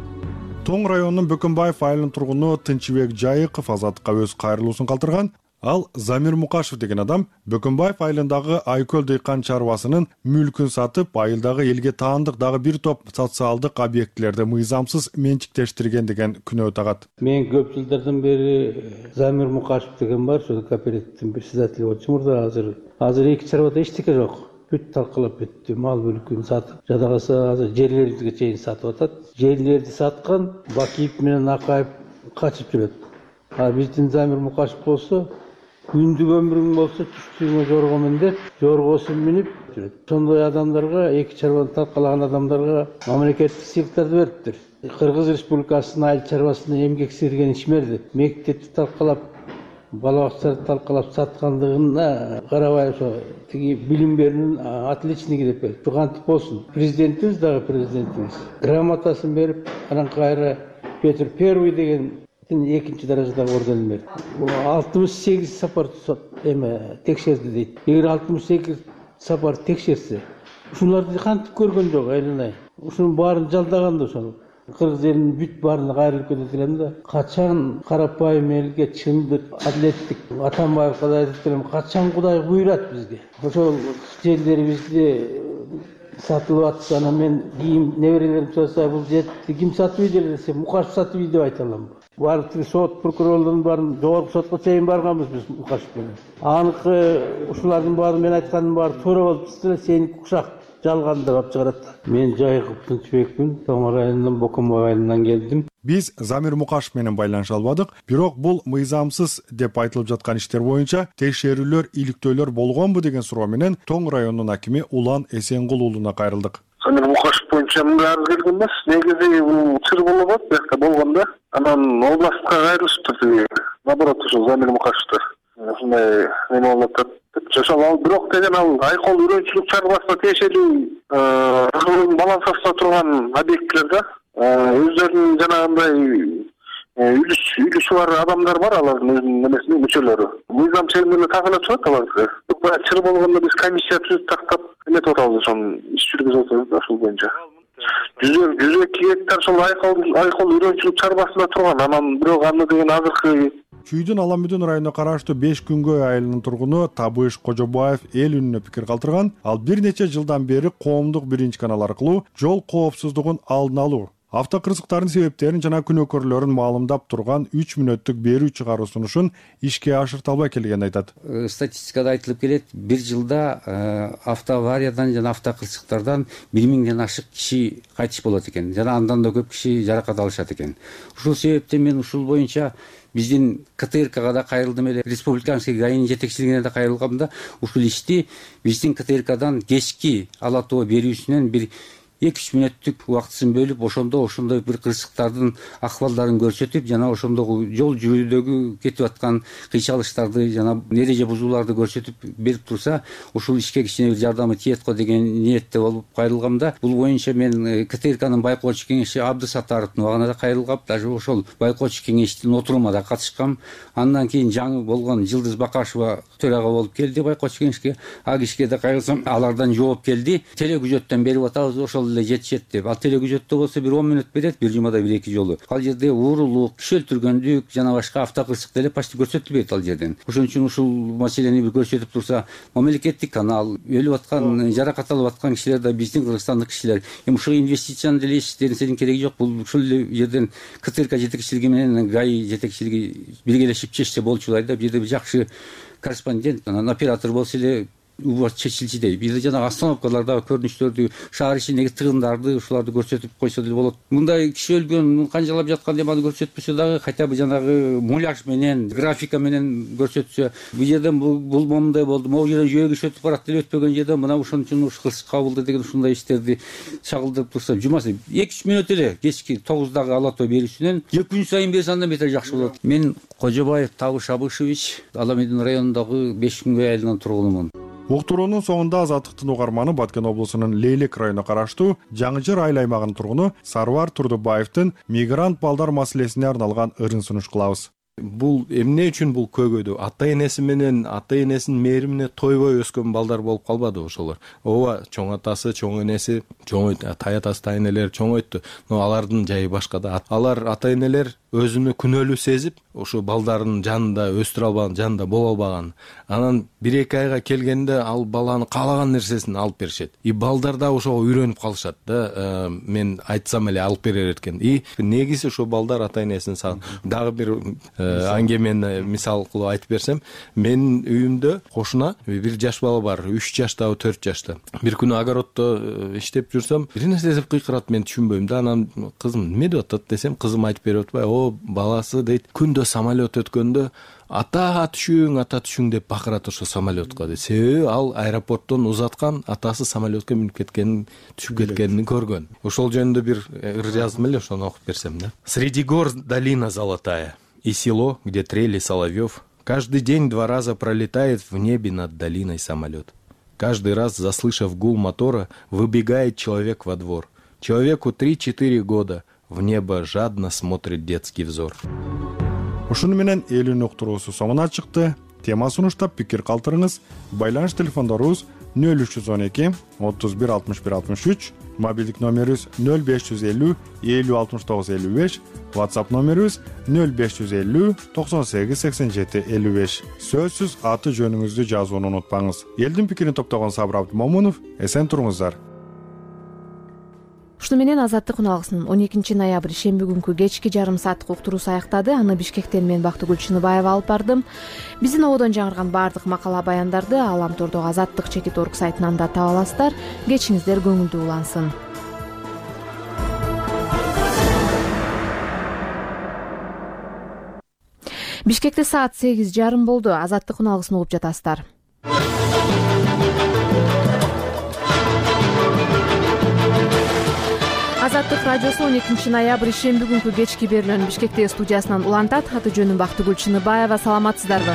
Тоң районунун Бөкөнбаев айылынын тургуну Тынчыбек Жайыков Азаттыкка өз кайрылуусун калтырган. Ал Замир Мукашев деген адам Бөкөнбаев айылындагы Айкөл дыйкан чарбасынын мүлкүн сатып, айылдагы элге таандык дагы бир топ социалдык объектилерди мыйзамсыз менчиктештирген деген күнөө тагат. Мен көп жылдардан бери Замир Мукашев деген бар, ошол кооперативдин председатели болчумун. Мурда азыр азыр эки чарбада эчтеке жок. Бүт талкалап бүттү, мал мүлкүн сатып, жадагысы азыр жерлерибизге чейин сатып атат. Жерлерди саткан Бакиев менен Акаев качып жүрөт. А биздин Замир Мукашев болсо, күндүк өмүрүң болсо, түштүгүңө жорго мин деп, жоргосун минип жүрөт. Ошондой адамдарга, эки чарбаны талкалаган адамдарга мамлекеттик сыйлыктарды бериптир. Кыргыз Республикасынын айыл чарбасына эмгек сиңирген ишмерди мектепти талкалап, бала бакчаларды талкалап саткандыгына карабай, ошо тиги билим берүүнүн отличники деп берди. Кантип болсун. Президентибиз дагы президентибиз грамотасын берип, анан кайра Петр Первый деген экинчи даражадагы орденин берди. алтымыш сегиз сапар эме текшерди дейт. Эгер алтымыш сегиз сапар текшерсе, ушуларды кантип көргөн жок, айланай. Ушунун баарын жалдаган да ошол. Кыргыз элинин бүт баарына кайрылып кетет элем да. Качан карапайым элге чындык, адилеттик Атамбаевга да айтып келем, качан Кудай буйрат бизге. Ошол жерлерибизди сатылып атса, анан мен кийин неберелерим сураса, бул жерди ким сатып ийди десе, Мукашев сатып ийди деп айта алам. Баардык сот прокурорлордун баарын жогорку сотко чейин барганбыз биз Мукашев менен. Аныкы ушулардын баары мен айткандын баары туура болуп чыкса, сеники ушак жалган деп алып чыгарат. Мен Жайкып Тынчбекмин, Тоң районунан Бокомбай айылынан келдим. Биз Замир Мукашев менен байланыша албадык, бирок бул мыйзамсыз деп айтылып жаткан иштер боюнча текшерүүлөр, иликтөөлөр болгонбу деген суроо менен Тоң районунун акими Улан Эсенгул уулуна кайрылдык. Замир Мукашев боюнча мындай арыз келген эмес. Негизи бул чыр болуп атат, бияка болгондо. Анан областка кайрылышыптыр. Наоборот, ошол Замир Мукашевдер ушундай неме болуп атат. Ошол ал бирок деген ал айкол үрөнчүлүк чарбасына тиешелүү ошол баланс астында турган объектлер да. Өздөрүнүн жанагындай үлүш үлүшү бар адамдар бар, алардын өзүнүн немесинин мүчөлөрү. Мыйзам чегинде такыла чыгат аларды. Чыр болгондо биз комиссия түзүп тактап эметип атабыз, ошону иш жүргүзүп атабыз да ошол боюнча. жүз эки гектар ошол айкол айкол үрөнчүлүк чарбасында турган, анан бирок аны деген азыркы Чүйдүн Аламүдүн районуна караштуу беш күнгөй айылынын тургуну Табыш Кожобаев эл үнүнө пикир калтырган. Ал бир нече жылдан бери коомдук биринчи канал аркылуу жол коопсуздугун алдын алуу, автокырсыктардын себептерин жана күнөөкөрлөрүн маалымдап турган үч мүнөттүк берүү чыгаруу сунушун ишке ашырта албай келгенин айтат. Статистикада айтылып келет, бир жылда автоавариядан жана автокырсыктардан бир миңден ашык киши кайтыш болот экен. Жана андан да көп киши жаракат алышат экен. Ушул себептен мен ушул боюнча биздин КТРКга да кайрылдым эле, республиканский ГАИнин жетекчилигине да кайрылгам да, ушул ишти биздин КТРКдан кечки ала тоо берүүсүнөн бир эки үч мүнөттүк убактысын бөлүп, ошондо ошондой бир кырсыктардын акыбалдарын көрсөтүп, жана ошондогу жол жүрүүдөгү кетип аткан кыйчалыштарды жана эреже бузууларды көрсөтүп берип турса, ушул ишке кичине бир жардамы тиет го деген ниетте болуп кайрылгам да. Бул боюнча мен КТРКнын байкоочу кеңеши Абдысаттаровдун убагына да кайрылгам, даже ошол байкоочу кеңештин отурумуна да катышкам. Андан кийин жаңы болгон Жылдыз Бакашева төрага болуп келди байкоочу кеңешке. А кишиге да кайрылсам, алардан жооп келди. Телекүзөттөн берип атабыз, ошол эле жетишет деп. Ал телекүзөттө болсо бир он мүнөт берет, бир жумада бир эки жолу. Ал жерде уурулук, киши өлтүргөндүк жана башка автокырсык деле почти көрсөтүлбөйт ал жерден. Ошон үчүн ушул маселени бир көрсөтүп турса, мамлекеттик канал, өлүп аткан, жаракат алып аткан кишилер да биздин кыргызстандык кишилер. Эми ушул инвестицияны деле эчтенесинин кереги жок. Бул ушул жерден КТРК жетекчилиги менен ГАИ жетекчилиги биргелешип чечсе болчулайт да. Бул жерде бир жакшы корреспондент, анан оператор болсо эле убакыт чечилчидей. Бизде жана остановкаларда көрүнүштөрдү, шаар ичиндеги тыгындарды ушуларды көрсөтүп койсо деле болот. Мындай киши өлгөн, канжалап жаткан деп аны көрсөтпөсө дагы, хотя бы жанагы муляж менен, графика менен көрсөтсө, бул жерден бул момундай болду, могу жерден жөөгүш өтүп барат деле өтпөгөн жерден мына ошон үчүн ушу кырсык кабылды деген ушундай иштерди чагылдырып турса, жумасы эки үч мүнөт эле кечки тогуздагы ала тоо берүүсүнөн эки күн сайын берсе андан бетер жакшы болот. Мен Кожобаев Табыш Абышевич, Аламүдүн районундагы беш күнгөй айылынын тургунумун. Уктуруунун соңунда Азаттыктын угарманы Баткен облусунун Лейлек районуна караштуу Жаңыжыр айыл аймагынын тургуну Сарвар Турдубаевдин мигрант балдар маселесине арналган ырын сунуш кылабыз. Бул эмне үчүн бул көгөдү? Ата энеси менен, ата энесинин мээримине тойбой өскөн балдар болуп калбады ошолор. Ооба, чоң атасы, чоң энеси, чоң тай атасы, тай энелер чоңойту. Но алардын жайы башкада. Алар ата энелер өзүнү күнөөлүү сезип, ошо балдарынын жанында өстүрө албаган, жанында боло албаган. Анан бир эки айга келгенде ал баланы каалаган нерсесин алып беришет. И балдар да ошого үйрөнүп калышат да. Мен айтсам эле алып берер экен. И негизи ошо балдар ата энесин сагынат. Дагы бир аңгемени мисал кылып айтып берсем, менин үйүмдө кошуна бир жаш бала бар, үч жаштабы, төрт жашта. Бир күнү огороддо иштеп жүрсөм, бир нерсе деп кыйкырат, мен түшүнбөйм да. Анан кызым эмне деп атат десем, кызым айтып берип атпайбы, о баласы дейт, күндө самолет өткөндө ата түшүң, ата түшүң деп бакырат ошо самолетко дейт. Себеби ал аэропорттон узаткан атасы самолетке минип кеткенин, түшүп кеткенин көргөн. Ошол жөнүндө бир ыр жаздым эле, ошону окуп берсем да. Среди гор долина золотая и село, где трели соловьев. Каждый день два раза пролетает в небе над долиной самолет. Каждый раз, заслышав гул мотора, выбегает человек во двор. Человеку три-четыре года. В небо жадно смотрит детский взор. Ушуну менен элүүнүн уктуруусу соңуна чыкты. Тема сунуштап пикир калтырыңыз. Байланыш телефондорубуз нөл үч жүз он эки отуз бир алтымыш бир алтымыш үч, мобилдик номерибиз нөл беш жүз элүү элүү алтымыш тогуз элүү беш, WhatsApp номерибиз нөл беш жүз элүү токсон сегиз сексен жети элүү беш. Сөзсүз аты жөнүңүздү жазууну унутпаңыз. Элдин пикирин топтогон Сабыр Абдымомунов, эсен туруңуздар. Ушуну менен Азаттык уналгысынын он экинчи ноябрь шемби күнкү кечки жарым сааттык уктуруусу аяктады. Аны Бишкектен мен Бактыгүл Чыныбаева алып бардым. Биздин ободон жаңырган баардык макала баяндарды Алам тордогу Азаттык чекит орг сайтынан да таба аласыздар. Кечиңиздер көңүлдүү улансын. Бишкекте саат сегиз жарым болду. Азаттык уналгысын угуп жатасыздар. Азаттык радиосу он экинчи ноябрь шемби күнкү кечки берилген Бишкектеги студиясынан улантат. Аты жөнүм Бактыгүл Чыныбаева. Саламатсыздарбы?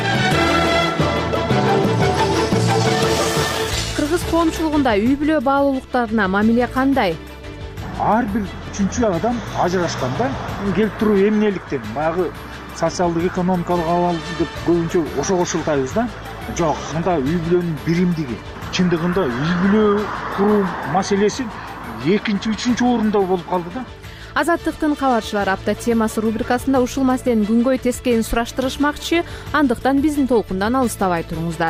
Кыргыз коомчулугунда үй бүлө баалуулуктарына мамиле кандай? Ар бир үчүнчү адам ажырашканда келип туруп эмнеликтен баягы социалдык экономикалык абал деп көбүнчө ошого ушултайбыз да. Жок, мында үй бүлөнүн биримдиги, чындыгында үй бүлө куруу маселеси экинчи, үчүнчү орунда болуп калды да. Азаттыктын кабарчылар апта темасы рубрикасында ушул маселенин күнгөй тескейин сураштырышмакчы, андыктан биздин толкундан алыстабай туруңуздар.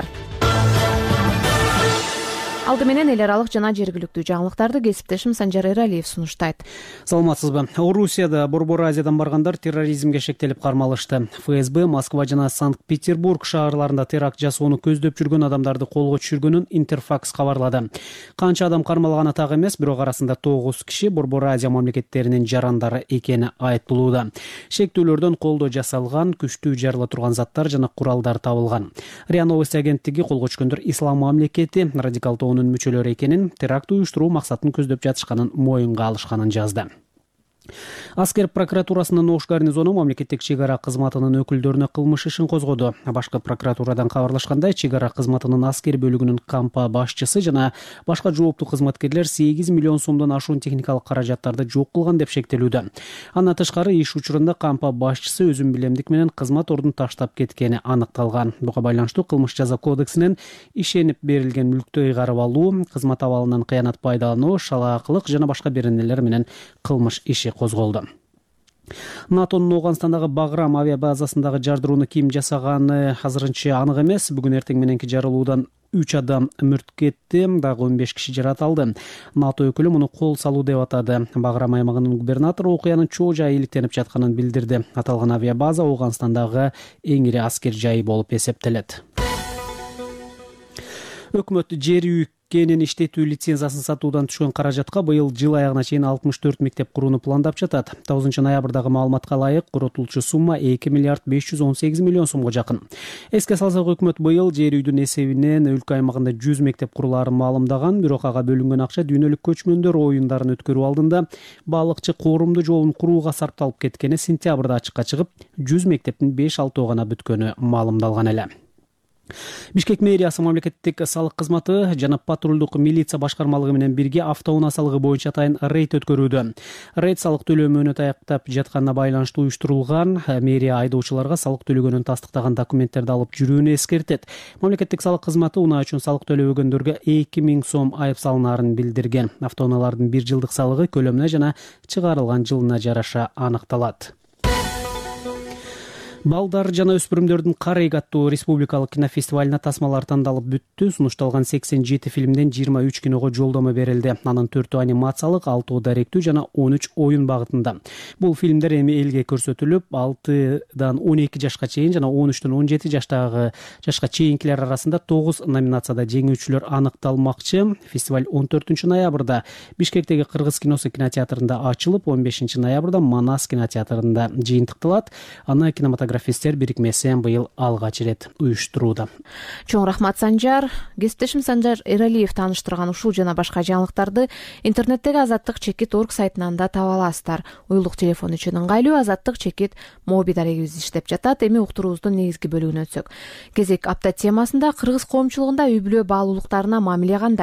Алды менен эл аралык жана жергиликтүү жаңылыктарды кесиптешим Санжар Эралиев сунуштайт. Саламатсызбы? Орусияда Борбор Азиядан баргандар терроризмге шектелип кармалышты. ФСБ Москва жана Санкт-Петербург шаарларында теракт жасоону көздөп жүргөн адамдарды колго түшүргөнүн Интерфакс кабарлады. Канча адам кармалганы так эмес, бирок арасында тогуз киши Борбор Азия мамлекеттеринин жарандары экени айтылууда. Шектүүлөрдөн колдо жасалган, күчтүү жарыла турган заттар жана куралдар табылган. РИА Новости агенттиги колго түшкөндөр ислам мамлекети радикал мүчөлөрү экенин, теракт уюштуруу максатын көздөп жатышканын моюнга алышканын жазды. Аскер прокуратурасынын Ош гарнизону мамлекеттик чек ара кызматынын өкүлдөрүнө кылмыш ишин козгоду. Башкы прокуратурадан кабарлашкандай, чек ара кызматынын аскер бөлүгүнүн кампа башчысы жана башка жооптуу кызматкерлер сегиз миллион сомдон ашуун техникалык каражаттарды жок кылган деп шектелүүдө. Андан тышкары иш учурунда кампа башчысы өзүн билемдик менен кызмат ордун таштап кеткени аныкталган. Буга байланыштуу кылмыш жаза кодексинен ишенип берилген мүлктү ыйгарып алуу, кызмат абалынан кыянат пайдалануу, шалаакылык жана башка беренелер менен кылмыш иши козголду. НАТОнун Ооганстандагы Баграм авиабазасындагы жардырууну ким жасаганы азырынча анык эмес. Бүгүн эртең мененки жарылуудан үч адам мүрт кетти, дагы он беш киши жаратылды. НАТО өкүлү муну кол салуу деп атады. Баграм аймагынын губернатору окуянын чоо жайы иликтенип жатканын билдирди. Аталган авиабаза Ооганстандагы эң ири аскер жайы болуп эсептелет. Өкмөт жер үй кенин иштетүү лицензиясын сатуудан түшкөн каражатка быйыл жыл аягына чейин алтымыш төрт мектеп курууну пландап жатат. тогузунчу ноябрдагы маалыматка ылайык, коротулчу сумма эки миллиард беш жүз он сегиз миллион сомго жакын. Эске салсак, өкмөт быйыл жер үйдүн эсебинен өлкө аймагында жүз мектеп курулаарын маалымдаган, бирок ага бөлүнгөн акча дүйнөлүк көчмөндөр оюндарын өткөрүү алдында балыкчы коорумду жолун курууга сарпталып кеткени сентябрда ачыкка чыгып, жүз мектептин беш алтоо гана бүткөнү маалымдалган эле. Бишкек мэриясы мамлекеттик салык кызматы жана патрулдук милиция башкармалыгы менен бирге автоунаа салыгы боюнча атайын рейд өткөрүүдө. Рейд салык төлөө мөөнөтү аяктап жатканына байланыштуу уюштурулган. Мэрия айдоочуларга салык төлөгөнүн тастыктаган документтерди алып жүрүүнү эскертет. Мамлекеттик салык кызматы унаа үчүн салык төлөбөгөндөргө эки миң сом айып салынаарын билдирген. Автоунаалардын бир жылдык салыгы көлөмүнө жана чыгарылган жылына жараша аныкталат. Балдар жана өспүрүмдөрдүн Карайг аттуу республикалык кинофестивалына тасмалар тандалып бүттү. Сунушталган сексен жети фильмден жыйырма үч киного жолдомо берилди. Анын төртөө анимациялык, алтоо даректүү жана он үч оюн багытында. Бул фильмдер эми элге көрсөтүлүп, алтыдан он эки жашка чейин жана он үчтөн он жети жаштагы жашка чейинкилер арасында тогуз номинацияда жеңүүчүлөр аныкталмакчы. Фестиваль он төртүнчү ноябрда Бишкектеги Кыргыз киносы кинотеатрында ачылып, он бешинчи ноябрда Манас кинотеатрында жыйынтыкталат. Аны кинематография Фестер бирикмеси быйыл алгач ирет уюштурууда. Чоң рахмат, Санжар. Кесиптешим Санжар Эралиев тааныштырган ушул жана башка жаңылыктарды интернеттеги азаттык чекит орг сайтынан да таба аласыздар. Уюлдук телефон үчүн ыңгайлуу азаттык чекит моби дарегибиз иштеп жатат. Эми уктуруубуздун негизги бөлүгүнө өтсөк. Кезек апта темасында Кыргыз коомчулугунда үй бүлө баалуулуктарына мамиле кандай?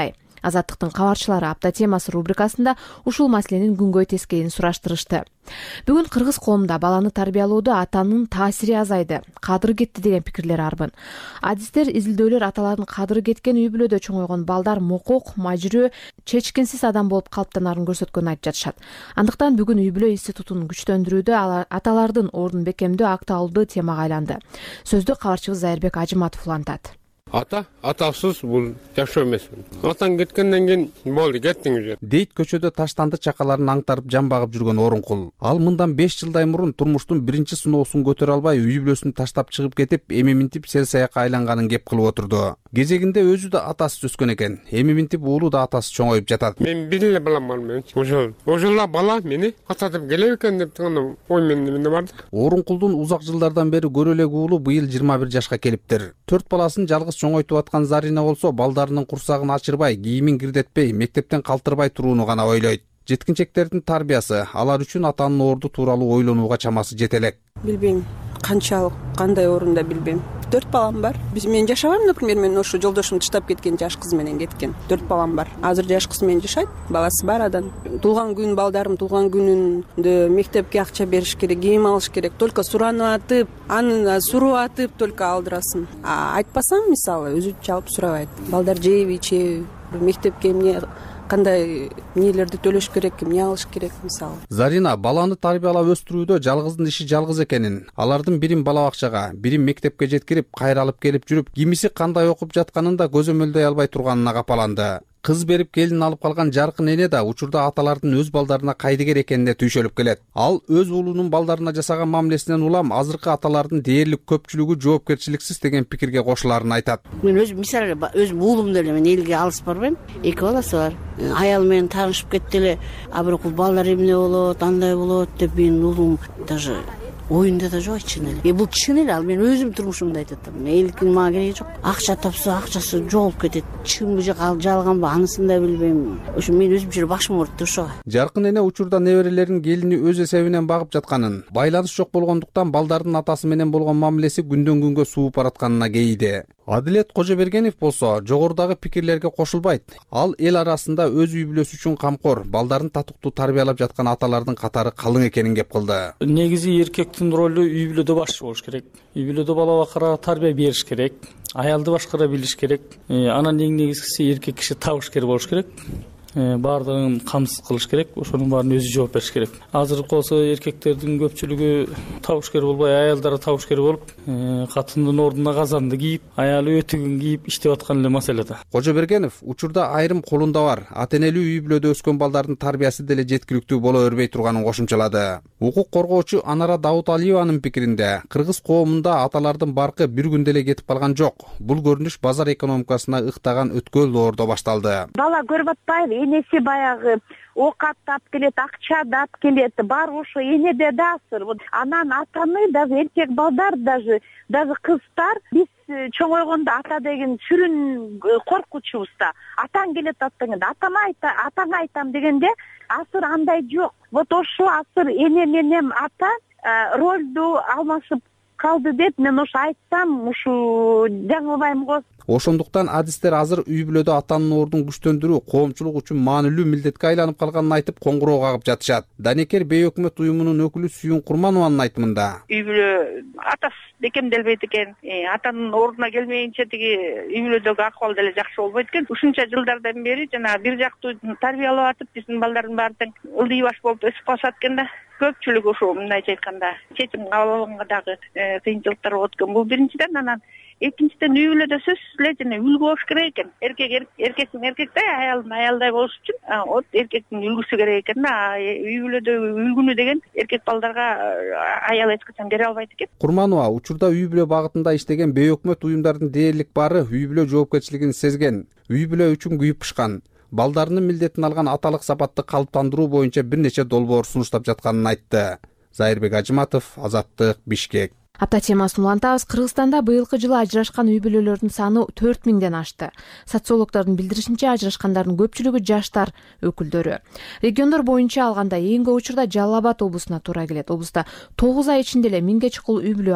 Азаттыктын кабарчылары апта темасы рубрикасында ушул маселенин күнгөй тескейин сураштырышты. Бүгүн кыргыз коомунда баланы тарбиялоодо атанын таасири азайды, кадыры кетти деген пикирлер арбын. Адистер, изилдөөлөр аталардын кадыры кеткен үй бүлөдө чоңойгон балдар мокок, мажирөө, чечкинсиз адам болуп калыптанарын көрсөткөнүн айтып жатышат. Андыктан бүгүн үй бүлө институтун күчтөндүрүүдө аталардын ордун бекемдөө актуалдуу темага айланды. Сөздү кабарчыбыз Зайырбек Ажыматов улантат. Ата, атасыз бул жашоо эмес. Атаң кеткенден кийин болду, кеттиңиз дейт көчөдө таштанды чакаларын аңтарып жан багып жүргөн Орункул. Ал мындан беш жылдай мурун турмуштун биринчи сыноосун көтөрө албай үй бүлөсүн таштап чыгып кетип, эми минтип сел саякка айланганын кеп кылып отурду. Кезегинде өзү да атасы өскөн экен. Эми минтип уулу да атасы чоңоюп жатат. Мен бир эле балам бар мен. Ошол. Ошол бала мени ататып келе экен деп тагына ой менде бар. Орункулдун узак жылдардан бери көрө элек уулу быйыл жыйырма бир жашка келиптир. Төрт баласын жалгыз чоңойтуп аткан Зарина болсо, балдарынын курсагын ачырбай, кийимин кирдетпей, мектептен калтырбай турууну гана ойлойт. Жеткинчектердин тарбиясы алар үчүн атанын орду тууралуу ойлонууга чамасы жете элек. Билбейм, канчалык, кандай орунда билбейм. Төрт балам бар. Биз мен жашабайм, например, мен ошо жолдошумду таштап кеткен жаш кыз менен кеткен. Төрт балам бар. Азыр жаш кыз менен жашайт, баласы бар адан. Туулган күн балдарым туулган күнүндө мектепке акча бериш керек, кийим алыш керек. Только суранып атып, аны суроо атып только алдырасын. А айтпасаң, мисалы, өзү чалып сурабайт. Балдар жейби, ичеби, мектепке эмне кандай эмнелерди төлөш керек, эмне алыш керек мисалы. Зарина баланы тарбиялап өстүрүүдө жалгыздын иши жалгыз экенин, алардын бирин бала бакчага, бирин мектепке жеткирип, кайралып келип жүрүп, кимиси кандай окуп жатканын да көзөмөлдөй албай турганына капаланды. Кыз берип келин алып калган жаркын эне да учурда аталардын өз балдарына кайдыгер экенине түйшөлүп келет. Ал өз уулунун балдарына жасаган мамилесинен улам азыркы аталардын дээрлик көпчүлүгү жоопкерчиликсиз деген пикирге кошуларын айтат. Мен өзүм мисалы өзүм уулум деле, мен элге алыс барбайм. Эки баласы бар. Аял менен таанышып кетти эле, а бирок балдар эмне болот, андай болот деп менин уулум даже оюнда да жок чын эле. Бул чын эле, ал мен өзүм турмушумда айтып атам. Элдин мага кереги жок. Акча тапса, акчасы жоголуп кетет. Чынбы же жалганбы, анысын да билбейм. Ошо мен өзүмчө башым ооруйт ошого. Жаркын эне учурда неберелерин келини өз эсебинен багып жатканын, байланыш жок болгондуктан балдардын атасы менен болгон мамилеси күндөн күнгө сууп баратканына кейиди. Адилет Кожобергенов болсо жогорудагы пикирлерге кошулбайт. Ал эл арасында өз үй бүлөсү үчүн камкор, балдарын татыктуу тарбиялап жаткан аталардын катары калың экенин кеп кылды. Негизи эркектин ролу үй бүлөдө башчы болуш керек. Үй бүлөдө бала бакыра тарбия бериш керек. Аялды башкара билиш керек. Анан эң негизгиси эркек киши табышкер болуш керек. Баардыгын камсыз кылыш керек, ошонун баарын өзү жооп бериш керек. Азыркы болсо эркектердин көпчүлүгү табышкер болбой, аялдары табышкер болуп, катындын ордуна казанды кийип, аялы өтүгүн кийип иштеп аткан эле маселе да. Кожобергенов учурда айрым колунда бар ата энелүү үй бүлөдө өскөн балдардын тарбиясы деле жеткиликтүү боло бербей турганын кошумчалады. Укук коргоочу Анара Дауталиеванын пикиринде, кыргыз коомунда аталардын баркы бир күндө эле кетип калган жок. Бул көрүнүш базар экономикасына ыктаган өткөл доордо башталды. Бала көрүп атпайбы, энеси баягы окат тап келет, акча дап келет, бар ошо энеде да асыр. Анан атаны даже эркек балдар, даже даже кыздар, биз чоңойгондо ата деген сүрүн коркучубуз да. Атаң келет аттан, атама айта, атаңа айтам дегенде асыр андай жок. Вот ошо асыр эне менен ата ролду алмашып калды деп мен ошо айтсам, ушу жаңылбайм го. Ошондуктан адистер азыр үй бүлөдө атанын ордун күчтөндүрүү коомчулук үчүн маанилүү милдетке айланып калганын айтып коңгуроо кагып жатышат. Данекер бейөкмөт уюмунун өкүлү Сүйүн Курманованын айтымында, үй бүлө атасы бекемделбейт экен, атанын ордуна келмейинче тиги үй бүлөдөгү акыбал деле жакшы болбойт экен. Ушунча жылдардан бери жана бир жактуу тарбиялап атып, биздин балдардын баары тең ылдый баш болуп өсүп калышат экен да. Көпчүлүгү ошо мындайча айтканда чечим кабыл алганга дагы кыйынчылыктар болот экен. Бул биринчиден, анан экинчиден үй бүлөдө сөзсүз эле жана үлгү болуш керек экен. Эркек эркектин эркектэй, аялдын аялдай болуш үчүн вот эркектин үлгүсү керек экен да. Үй бүлөдө үлгүнү деген эркек балдарга аял эч качан бере албайт экен. Курманова учурда үй бүлө багытында иштеген бейөкмөт уюмдардын дээрлик баары үй бүлө жоопкерчилигин сезген, үй бүлө үчүн күйүп пышкан, балдарынын милдетин алган аталык сапатты калыптандыруу боюнча бир нече долбоор сунуштап жатканын айтты. Зайырбек Ажыматов, Азаттык, Бишкек. Апта темасын улантабыз. Кыргызстанда быйылкы жылы ажырашкан үй бүлөлөрдүн саны төрт миңден ашты. Социологдордун билдиришинче, ажырашкандардын көпчүлүгү жаштар өкүлдөрү. Региондор боюнча алганда эң көп учурда Жалал Абад облусуна туура келет. Облуста тогуз ай ичинде эле миңге чукул үй бүлө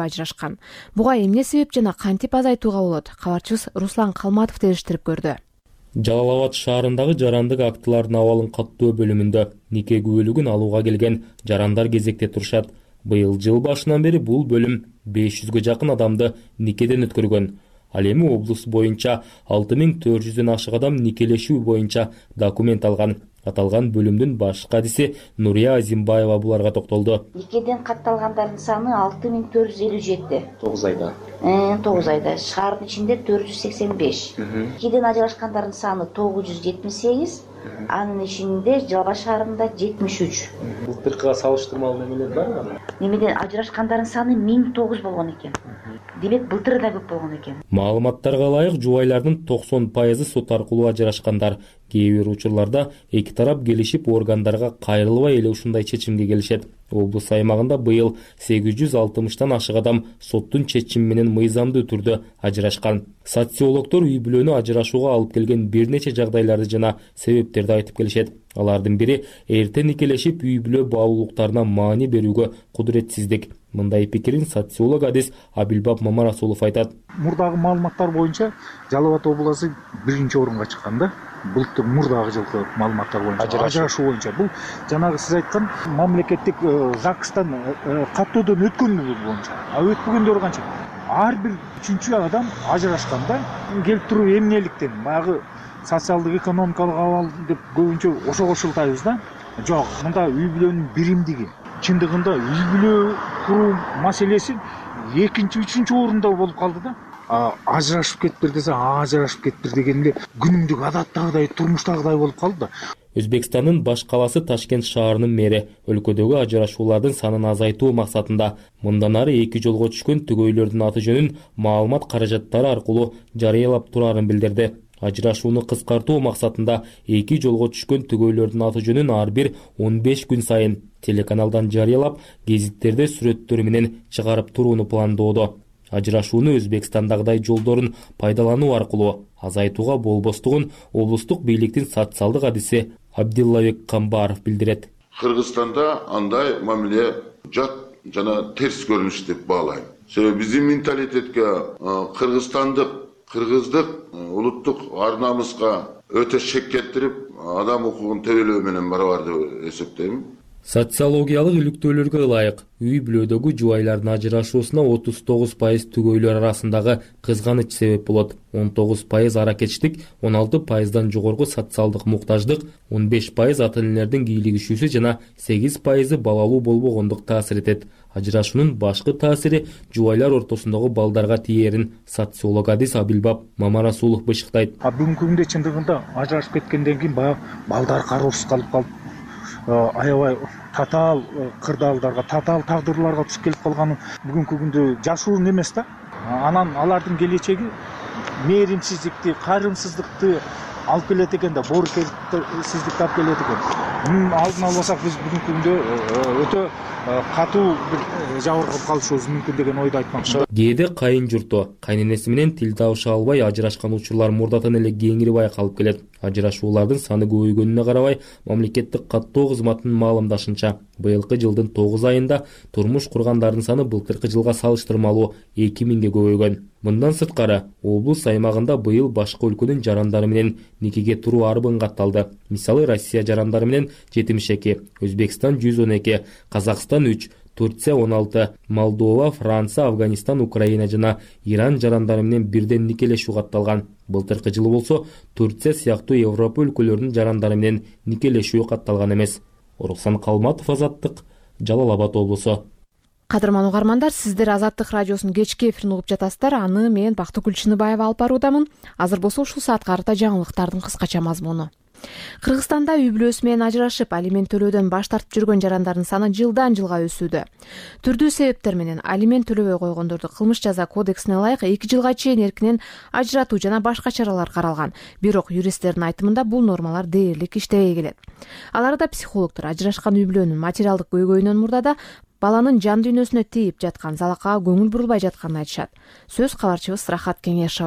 Жалал Абад шаарындагы жарандык актылардын абалын каттоо бөлүмүндө нике күбөлүгүн алууга келген жарандар кезекте турушат. Быйыл жыл башынан бери бул бөлүм беш жүзгө жакын адамды никеден өткөргөн. Ал эми облус боюнча алты миң төрт жүздөн ашык адам никелешүү боюнча документ алган. Аталган бөлүмдүн баш кадиси Нурия Азимбаева буларга токтолду. Никеден катталгандардын саны алты миң төрт жүз элүү жети. тогуз айда. тогуз айда. Шаардын ичинде төрт жүз сексен беш. Никеден ажырашкандардын саны тогуз жүз жетимиш сегиз. Анын ичинде Жалал Абад шаарында жетимиш үч. Былтыркыга салыштырмалуу немелер барбы? Немеден ажырашкандардын саны миң тогуз болгон экен. Демек былтыр да көп болгон экен. Маалыматтарга ылайык жубайлардын токсон пайызы сот аркылуу ажырашкандар. Кээ бир учурларда эки тарап келишип органдарга кайрылбай эле ушундай чечимге келишет. Облус аймагында быйыл сегиз жүз алтымыштан ашык адам соттун чечими менен мыйзамдуу түрдө ажырашкан. Социологдор үй бүлөнү ажырашууга алып келген бир нече жагдайларды жана себептерди айтып келишет. Алардын бири эрте никелешип үй бүлө баалуулуктарына маани берүүгө кудуретсиздик. Мындай пикирин социолог адис Абилбап Мамарасулов айтат. Мурдагы маалыматтар боюнча Жалал Абад областы биринчи орунга чыккан да. Былтыр мурдагы жылкы маалыматтар боюнча ажырашуу боюнча бул жанагы сиз айткан мамлекеттик ЗАГСтан каттоодон өткөн боюнча. А өтпөгөндөр канча? Ар бир үчүнчү адам ажырашканда келип туруп эмнеликтен баягы социалдык экономикалык абал деп көбүнчө ошого шылтайбыз да. Жок, мында үй бүлөнүн биримдиги. Чындыгында үй бүлө куруу маселеси экинчи, үчүнчү орунда болуп калды да. Ажырашып кетиптир десе, ажырашып кетиптир деген эле күнүмдүк адаттагыдай, турмуштагыдай болуп калды да. Өзбекстандын баш каласы Ташкент шаарынын мэри өлкөдөгү ажырашуулардын санын азайтуу максатында мындан ары эки жолго түшкөн түгөйлөрдүн аты жөнүн маалымат каражаттары аркылуу жарыялап турарын билдирди. Ажырашууну кыскартуу максатында эки жолго түшкөн түгөйлөрдүн аты жөнүн ар бир он беш күн сайын телеканалдан жарыялап, гезиттерде сүрөттөрү менен чыгарып турууну пландоодо. Ажырашууну Өзбекстандагыдай жолдорун пайдалануу аркылуу азайтууга болбостугун облустук бийликтин социалдык адиси Абдиллабек Камбаров билдирет. Кыргызстанда андай мамиле жат жана терс көрүнүш деп баалайм. Себеби биздин менталитетке кыргызстандык, кыргыздык улуттук ар намыска өтө шек келтирип, адам укугун тебелөө менен барабар деп эсептейм. Социологиялык иликтөөлөргө ылайык үй бүлөдөгү жубайлардын ажырашуусуна отуз тогуз пайыз түгөйлөр арасындагы кызганыч себеп болот. он тогуз пайыз аракетчилик, он алты пайыздан жогорку социалдык муктаждык, он беш пайыз ата-энелердин кийлигишүүсү жана сегиз пайызы балалуу болбогондук таасир этет. Ажырашуунун башкы таасири жубайлар ортосундагы балдарга тиерин социолог адис Абилбап Мамарасулов бышыктайт. А бүгүнкү күндө чындыгында ажырашып кеткенден кийин баягы балдар кароосуз калып калып, аябай татаал кырдаалдарга, татаал тагдырларга түшүп келип калганы бүгүнкү күндө жашыруун эмес да. Анан алардын келечеги мээримсиздикти, кайрымсыздыкты алып келет экен да, боорукерсиздикти алып келет экен. Мунун алдын албасак биз бүгүнкү күндө өтө катуу бир жабыркап калышыбыз мүмкүн деген ойду айтмакчы. Кээде кайын журту, кайненеси менен тил табыша албай ажырашкан учурлар мурдатан эле кеңири байкалып келет. Ажырашуулардын саны көбөйгөнүнө карабай, мамлекеттик каттоо кызматынын маалымдашынча, быйылкы жылдын тогуз айында турмуш кургандардын саны былтыркы жылга салыштырмалуу эки миңге көбөйгөн. Мындан сырткары, облус аймагында быйыл башка өлкөнүн жарандары менен никеге туруу арбын катталды. Мисалы, Россия жарандары менен жетимиш эки, Өзбекстан жүз он эки, Казакстан үч, Турция он алты, Молдова, Франция, Афганистан, Украина жана Иран жарандары менен бирден никелешүү катталган. Былтыркы жылы болсо, Турция сыяктуу Европа өлкөлөрүнүн жарандары менен никелешүү катталган эмес. Оруксан Калматов, Азаттык, Жалал Абад облусу. Кадырман угармандар, сиздер Азаттык радиосунун кечки эфирин угуп жатасыздар. Аны мен Бактыгүл Чыныбаева алып баруудамын. Азыр болсо ушул саатка карата жаңылыктардын кыскача мазмуну. Кыргызстанда үй бүлөсү менен ажырашып, алимент төлөөдөн баш тартып жүргөн жарандардын саны жылдан жылга өсүүдө. Түрдүү себептер менен алимент төлөбөй койгондорду кылмыш жаза кодексине ылайык эки жылга чейин эркинен ажыратуу жана башка чаралар каралган. Бирок юристтердин айтымында бул нормалар дээрлик иштебей келет. Аларда психологдор ажырашкан үй бүлөнүн материалдык көйгөйүнөн мурдада баланын жан дүйнөсүнө тийип жаткан залакка көңүл бурулбай жатканын айтышат. Сөз кабарчыбыз Рахат Кеңешовада.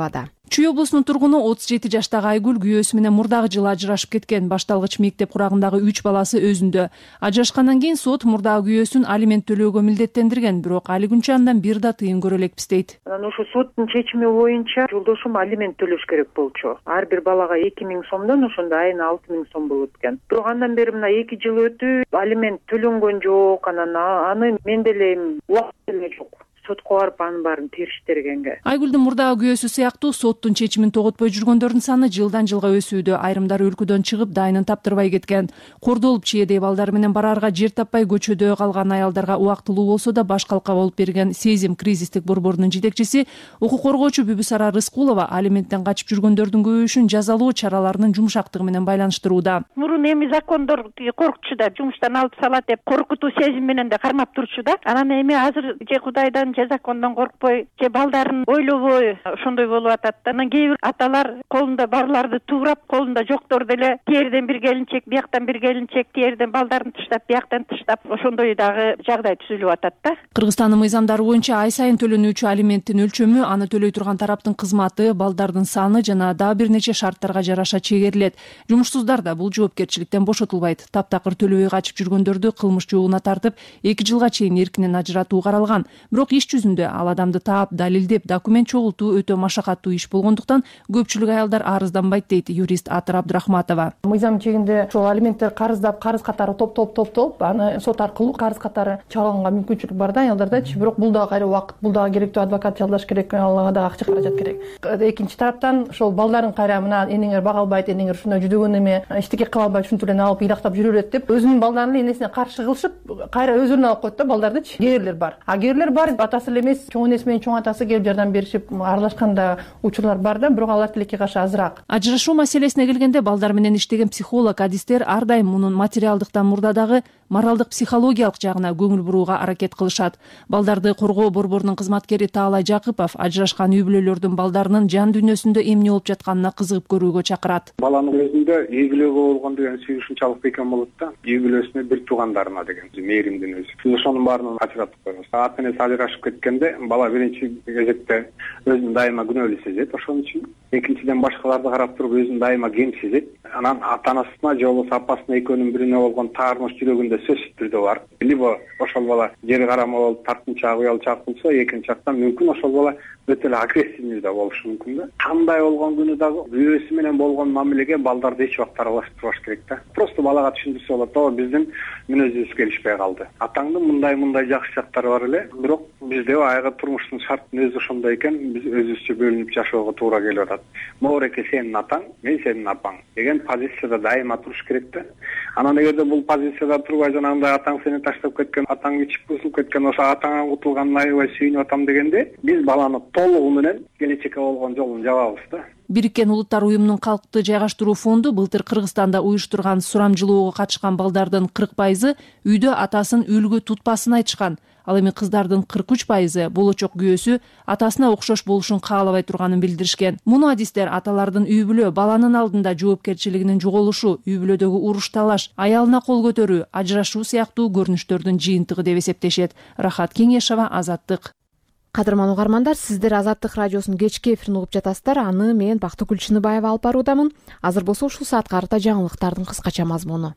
Чүй облусунун тургуну отуз жети жаштагы Айгүл күйөөсү менен мурдагы жылы ажырашып кеткен. Башталгыч мектеп курагындагы үч баласы өзүндө. Ажырашкандан кийин сот мурдагы күйөөсүн алимент төлөөгө милдеттендирген, бирок али күнчө андан бир да тыйын көрө элекпиз дейт. Анан ошо соттун чечими боюнча жолдошум алимент төлөш керек болчу. Ар бир балага эки миң сомдон ошондо айына алты миң сом болот экен. Бирок андан бери мына эки жыл өтүп алимент төлөнгөн жок. Анан аны мен деле убакыт деле жок. Сотко барып анын баарын териштиргенге. Айгүлдүн мурдагы күйөөсү сыяктуу соттун чечимин тоготпой жүргөндөрдүн саны жылдан жылга өсүүдө. Айрымдары өлкөдөн чыгып дайынын таптырбай кеткен. Кордолуп чиедей балдары менен бараарга жер таппай көчөдө калган аялдарга убактылуу болсо да баш калка болуп берген Сезим кризистик борборунун жетекчиси, укук коргоочу Бүбүсара Рыскулова алименттен качып жүргөндөрдүн көбөйүшүн жазалоо чараларынын жумшактыгы менен байланыштырууда. Мурун эми закондор коркутчу да, жумуштан алып салат деп коркутуу сезим менен да кармап турчу да. Анан эми азыр же Кудайдан же закондон коркпой, же балдарын ойлобой ошондой болуп атат да. Анан кээ бир аталар колунда барларды туурап, колунда жоктор деле тиерден бир келинчек, бияктан бир келинчек, тиерден балдарын таштап, бияктан таштап, ошондой дагы жагдай түзүлүп атат да. Кыргызстандын мыйзамдары боюнча ай сайын төлөнүүчү алименттин өлчөмү, аны төлөй турган тараптын кызматы, балдардын саны жана дагы бир нече шарттарга жараша чегерилет. Жумушсуздар да бул жоопкерчиликтен бошотулбайт. Таптакыр төлөбөй качып жүргөндөрдү кылмыш жообуна тартып, эки жылга чейин эркинен ажыратуу каралган. Бирок иш жүзүндө ал адамды таап, далилдеп, документ чогултуу өтө машакаттуу иш болгондуктан көпчүлүк аялдар арызданбайт дейт юрист Атыр Абдрахматова. Мыйзам чегинде ошол алименттер карыздап, карыз катары топтолуп топтолуп, аны сот аркылуу карыз катары чалганга мүмкүнчүлүк бар да аялдардачы. Бирок бул дагы кайра убакыт, бул дагы керектүү адвокат жалдаш керек, алга дагы акча каражат керек. Экинчи тараптан ошол балдарын кайра мына энеңер бага албайт, энеңер ушундай жүдөгөн эме, эчтеке кыла албайт, ушинтип эле алып ыйлактап жүрө берет деп, өзүнүн балдарынын энесине каршы кылышып, кайра өздөрүнө алып коет да балдардычы. Кээрлер бар. А кээрлер бар, атасы эле эмес, чоң энеси менен чоң атасы келип жардам беришип аралашканда учурлар бар да, бирок алар тилекке каршы азыраак. Ажырашуу маселесине келгенде балдар менен иштеген психолог, адистер ар дайым мунун материалдыктан мурда дагы моралдык психологиялык жагына көңүл бурууга аракет кылышат. Балдарды коргоо борборунун кызматкери Таалай Жакыпов ажырашкан үй бүлөлөрдүн балдарынын жан дүйнөсүндө эмне болуп жатканына кызыгып көрүүгө чакырат. Баланын өзүндө үй бүлөгө болгон деген сүйүүшүнчалык бекем болот да, үй бүлөсүнө, бир туугандарына деген мээримдин өзү. Биз ошонун баарынан ажыратып коебуз. Ата энеси ажырашып кеткенде бала биринчи кезекте өзүн дайыма күнөөлүү сезет, ошон үчүн. Экинчиден башкаларды карап туруп өзүн дайыма кем сезет. Анан ата-анасына же болбосо апасына экөөнүн бирине болгон таарыныч жүрөгүндө сөзсүз түрдө бар. Либо ошол бала жер карама болуп тартынчаак, уялчаак болсо, экинчи жактан мүмкүн ошол бала өтө эле агрессивный да болушу мүмкүн да. Кандай болгон күнү дагы күйөөсү менен болгон мамилеге балдарды эч убакта аралаштырбаш керек да. Просто балага түшүндүрсө болот, о биздин мүнөзүбүз келишпей калды. Атаңдын мындай мындай жакшы жактары бар эле, бирок бизде айга турмуштун шартынын өзү ошондой экен, биз өзүбүзчө бөлүнүп жашоого туура келип атат. Моореке сенин атаң, мен сенин апаң деген позицияда дайыма туруш керек да. Анан эгерде бул позицияда турбай жанагындай атаң сени таштап кеткен, атаң ичип бузулуп кеткен, ошо атаңан кутулганына аябай сүйүнүп атам дегенде, биз баланы толугу менен келечекке болгон жолун жабабыз да. Бириккен Улуттар уюмунун калкты жайгаштыруу фонду былтыр Кыргызстанда уюштурган сурамжылоого катышкан балдардын кырк пайызы үйдө атасын үлгү тутпасын айтышкан. Ал эми кыздардын кырк үч пайызы болочок күйөөсү атасына окшош болушун каалабай турганын билдиришкен. Муну адистер аталардын үй бүлө, баланын алдында жоопкерчилигинин жоголушу, үй бүлөдөгү уруш талаш, аялына кол көтөрүү, ажырашуу сыяктуу көрүнүштөрдүн жыйынтыгы деп эсептешет. Рахат Кеңешова, Азаттык. Кадырман угармандар, сиздер Азаттык радиосунун кечки эфирин угуп жатасыздар. Аны мен Бактыгүл Чыныбаева алып баруудамын. Азыр болсо ушул саатка карата жаңылыктардын кыскача мазмуну.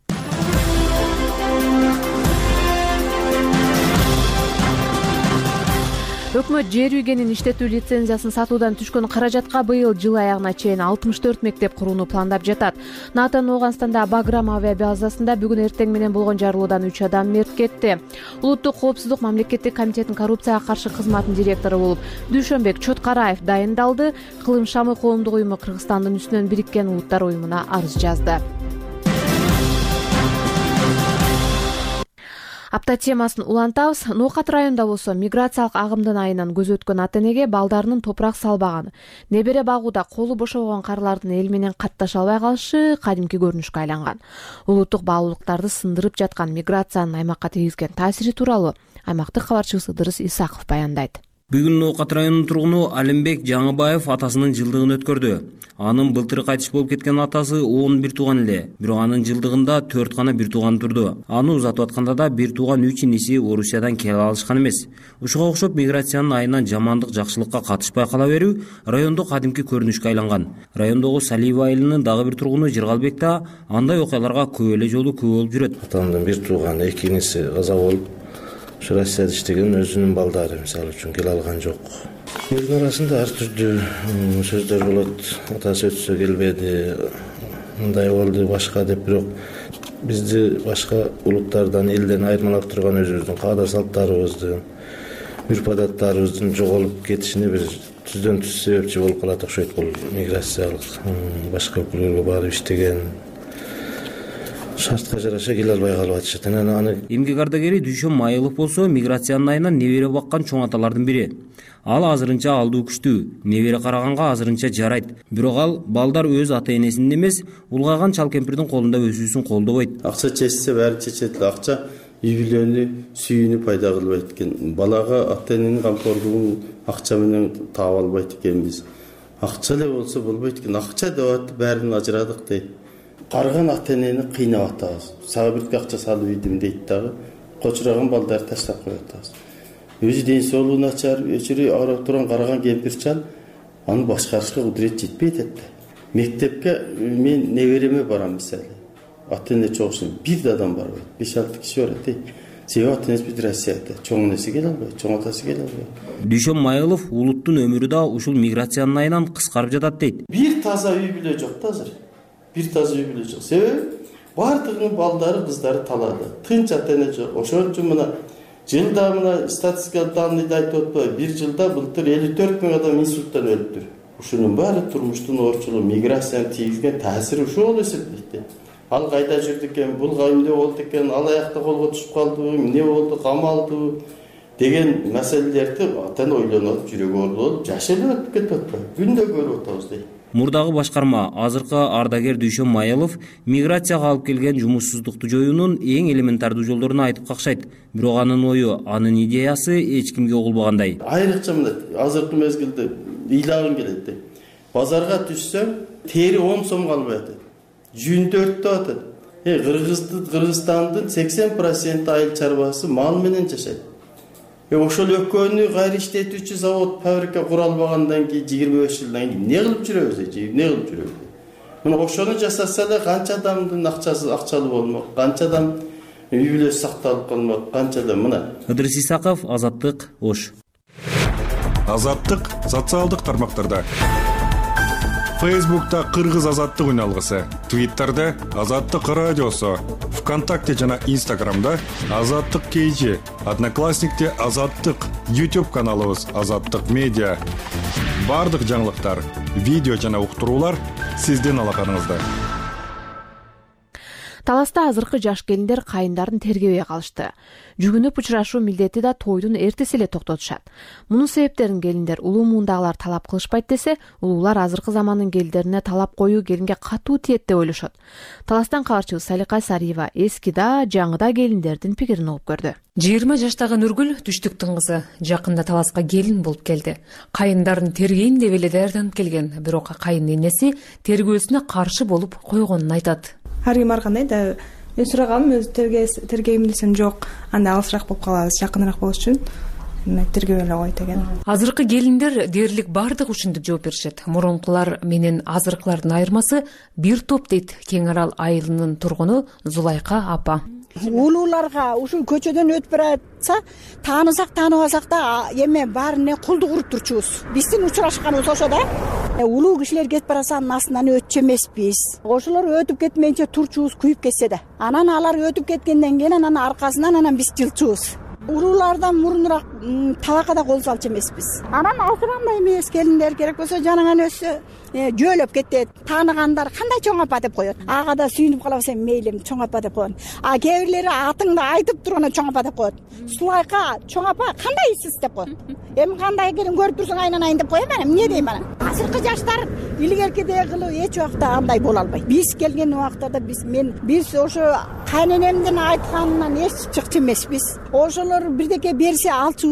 Өкмөт жер үйгенин иштетүү лицензиясын сатуудан түшкөн каражатка быйыл жыл аягына чейин алтымыш төрт мектеп курууну пландап жатат. Натан Ооганстанда Баграм авиабазасында бүгүн эртең менен болгон жарылуудан үч адам мерт кетти. Улуттук коопсуздук мамлекеттик комитетинин коррупцияга каршы кызматынын директору болуп Дүйшөнбек Чоткараев дайындалды. Кылым Шамы коомдук уюму Кыргызстандын үстүнөн Бириккен Улуттар уюмуна арыз жазды. Апта темасын улантабыз. Ноокат районунда болсо миграциялык агымдын айынан көз өткөн ата энеге балдарынын топурак салбаганы, небере багууда колу бошобогон карлардын эл менен катташа албай калышы кадимки көрүнүшкө айланган. Улуттук баалуулуктарды сындырып жаткан миграциянын аймакка тийгизген таасири тууралуу аймактык кабарчыбыз Ыдырыс Исаков баяндайт. Бүгүн Ноокат районунун тургуну Алимбек Жаңыбаев атасынын жылдыгын өткөрдү. Анын былтыр кайтыш болуп кеткен атасы он бир тууган эле, бирок анын жылдыгында төрт гана бир тууган турду. Аны узатып атканда да бир тууган үч иниси Орусиядан келе алышкан эмес. Ушуга окшоп миграциянын айынан жамандык жакшылыкка катышпай кала берүү райондо кадимки көрүнүшкө айланган. Райондогу Салиева айылынын дагы бир тургуну Жыргалбек да андай окуяларга көп эле жолу күбө болуп жүрөт. Атамдын бир тууганы, эки иниси каза болуп, ушу Россияда иштеген өзүнүн балдары мисалы үчүн келе алган жок. Элдин арасында ар түрдүү сөздөр болот. Атасы өтсө келбеди, мындай болду, башка деп, бирок бизди башка улуттардан, элден айырмалап турган өзүбүздүн каада салттарыбыздын, үрп адаттарыбыздын жоголуп кетишине бир түздөн түз себепчи болуп калат окшойт. Бул миграциялык башка өлкөлөргө барып иштеген, шартка жараша келе албай калып атышат. Аны эмгек ардагери Дүйшөн Майылов болсо миграциянын айынан небере баккан чоң аталардын бири. Ал азырынча алдуу күчтүү, небере караганга азырынча жарайт. Бирок ал балдар өз ата-энесинин эмес, улгайган чал кемпирдин колунда өсүүсүн колдобойт. Акча чечсе баары чечет эле, акча үй бүлөнү, сүйүүнү пайда кылбайт экен. Балага ата-эненин камкорлугун акча менен таап албайт экенбиз. Акча эле болсо болбойт экен. Акча деп атып баарынан ажырадык дейт. Карыган ата-энени кыйнап атабыз. Сага бир акча салып үйдүм дейт дагы, кочураган балдарды таштап коюп атабыз. Өзү ден соолугу начар, өчүрү агырап турган караган кемпирчал аны башкарышка кудурет жетпей атат. Мектепке мен небереме барам мисалы. Ата-эне чогушун бир да адам барбайт, беш алты киши барат. Себеби ата-энеси бүт Россияда, чоң энеси келе албайт, чоң атасы келе албайт. Дүйшөн Майылов улуттун өмүрү да ушул миграциянын айынан кыскарып жатат дейт. Бир таза үй бүлө жок да азыр. Бир таза үй бүлө жок. Себеби бардыгынын балдары, кыздары талаада. Тынч ата-эне жок. Ошон үчүн мына жылда мына статистика данныйды айтып атпайбы, бир жылда былтыр элүү төрт миң адам инсульттан өлүптүр. Ушунун баары турмуштун орчулугу, миграциянын тийгизген таасири ушул эсептейт. Ал кайда жүрдү экен, бул эмне болду экен, алаякта колго түшүп калдыбы, эмне болду, камалдыбы деген маселелерди атан ойлонуп, жүрөгү оорулуп, жашелеп өтүп кетип атпайбы. Күндө көрүп атабыз дейт. Мурдагы башкарма азыркы ардагер Дүйшөн Майылов миграцияга алып келген жумушсуздукту жоюунун эң элементардуу жолдорун айтып какшайт. Бирок анын ою, анын идеясы эч кимге угулбагандай. Айрыкча мына азыркы мезгилде ыйлагым келет дейт. Базарга түшсөң, тери он сомго албай атат. Жүн төрттө атат. Э, Кыргызстандын сексен проценти айыл чарбасы мал менен жашайт. Э, ошол экөөнү кайра иштетүүчү завод, фабрика кура албагандан кийин жыйырма беш жылдан кийин эмне кылып жүрөбүз, эмне кылып жүрөбүз? Мына ошону жасаса эле канча адамдын акчасы акчалуу болмок, канча адам үй бүлөсү сакталып калмак, канча адам мына. Ыдырыс Исаков, Азаттык, Ош. Азаттык социалдык тармактарда. Фейсбукта Кыргыз азаттык үналгысы, Твиттерде Азаттык радиосу, ВКонтакте жана Инстаграмда Азаттык КЖ, Одноклассникте Азаттык, YouTube каналыбыз Азаттык медиа. Бардык жаңылыктар, видео жана уктуруулар сиздин алаканыңызда. Таласта азыркы жаш келиндер кайындарын тергебей калышты. Жүгүнүп учурашуу милдети да тойдун эртеси эле токтотушат. Мунун себептерин келиндер улуу муундагылар талап кылышпайт десе, улуулар азыркы замандын келиндерине талап коюу келинге катуу тиет деп ойлошот. Таластан кабарчыбыз Салика Сариева эски да, жаңы да келиндердин пикирин угуп көрдү. жыйырма жаштагы Нургүл түштүктүн кызы жакында Таласка келин болуп келди. Кайындарын тергейин деп эле даярданып келген, бирок кайын энеси тергөөсүнө каршы болуп койгонун айтат. Ар ким ар кандай да мен сураганмын, өзү тергейм десем жок, анда алысыраак болуп калабыз, жакыныраак болуш үчүн тергөө эле кой деген. Азыркы келиндер дээрлик бардык ушинтип жооп беришет. Мурункулар менен азыркылардын айырмасы бир топ дейт Кең Арал айылынын тургуну Зулайка апа. Улууларга ушул көчөдөн өтүп баратса, таанысак тааныбасак да эме баарына кулдук уруп турчубуз. Биздин учурашканыбыз ошо да. Улуу кишилер кетип барса анын астынан өтчү эмеспиз. Ошолор өтүп кетмейинче турчубуз, күйүп кетсе да. Анан алар өтүп кеткенден кийин анан аркасынан анан биз жылчубуз. Улуулардан мурунураак табакада кол салчу эмеспиз. Анан азырандай эмес келиндер керек болсо жанаган өсө жөөлөп кетет. Тааныгандар кандай чоң апа деп коет. Ага да сүйүнүп калабыз эми мейли чоң апа деп коет. А кээ бирлери атыңды айтып турганда чоң апа деп коет. Сулайка чоң апа кандайсыз деп коет. Эми кандай келин көрүп турсаң айланайын деп коем анан эмне дейм анан. Азыркы жаштар илгеркидей кылып эч убакта андай боло албайт. Биз келген убактарда биз мен биз ошо кайненемдин айтканынан эч чыкчу эмеспиз. Ошолор бирдеке берсе алчубуз.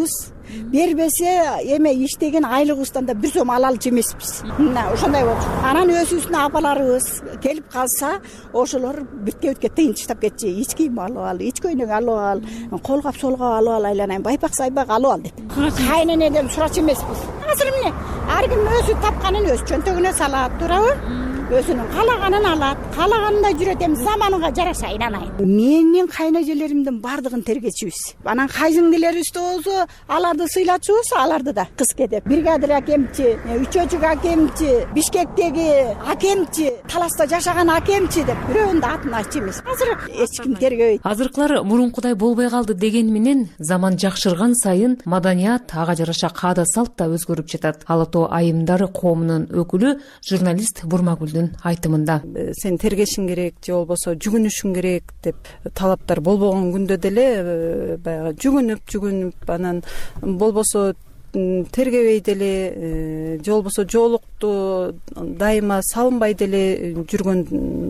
бербесе эме иштеген айлыгыбыздан да бир сом ала алчу эмеспиз. Мына ошондой болчу. Анан өзүбүздүн апаларыбыз келип калса, ошолор бүткө-бүткө тыйынчыктап кетчү. Ич кийим алып ал, ич көйнөк алып ал, колгап солгап алып ал, айланайын байпак сайпак алып ал деп. Кайненеден сурачу эмеспиз. Азыр эмне? Ар ким өзү тапканын өз чөнтөгүнө салат, туурабы? Өзүнүн каалаганын алат, каалагандай жүрөт. Эми заманга жараша айнанайын. Менин кайнажелеримдин бардыгын тергечибиз. Анан кайсыңдилерибиз болсо, аларды сыйлачубуз, аларды да кыз кетип. Бригадир акемчи, үчөөчүк акемчи, Бишкектеги акемчи, Таласта жашаган акемчи деп бирөөнүн да атын айтчу эмес. Азыр эч ким тергебейт. Азыркылар мурункудай болбой калды деген менен заман жакшырган сайын маданият ага жараша каада салт да өзгөрүп жатат. Ала Тоо айымдары коомунун өкүлү журналист Бурмагүлдүн айтымында. Сен тергешиң керек же болбосо жүгүнүшүң керек деп талаптар болбогон күндө деле баягы жүгүнүп жүгүнүп анан болбосо тергебей деле же болбосо жоолукту дайыма салынбай деле жүргөн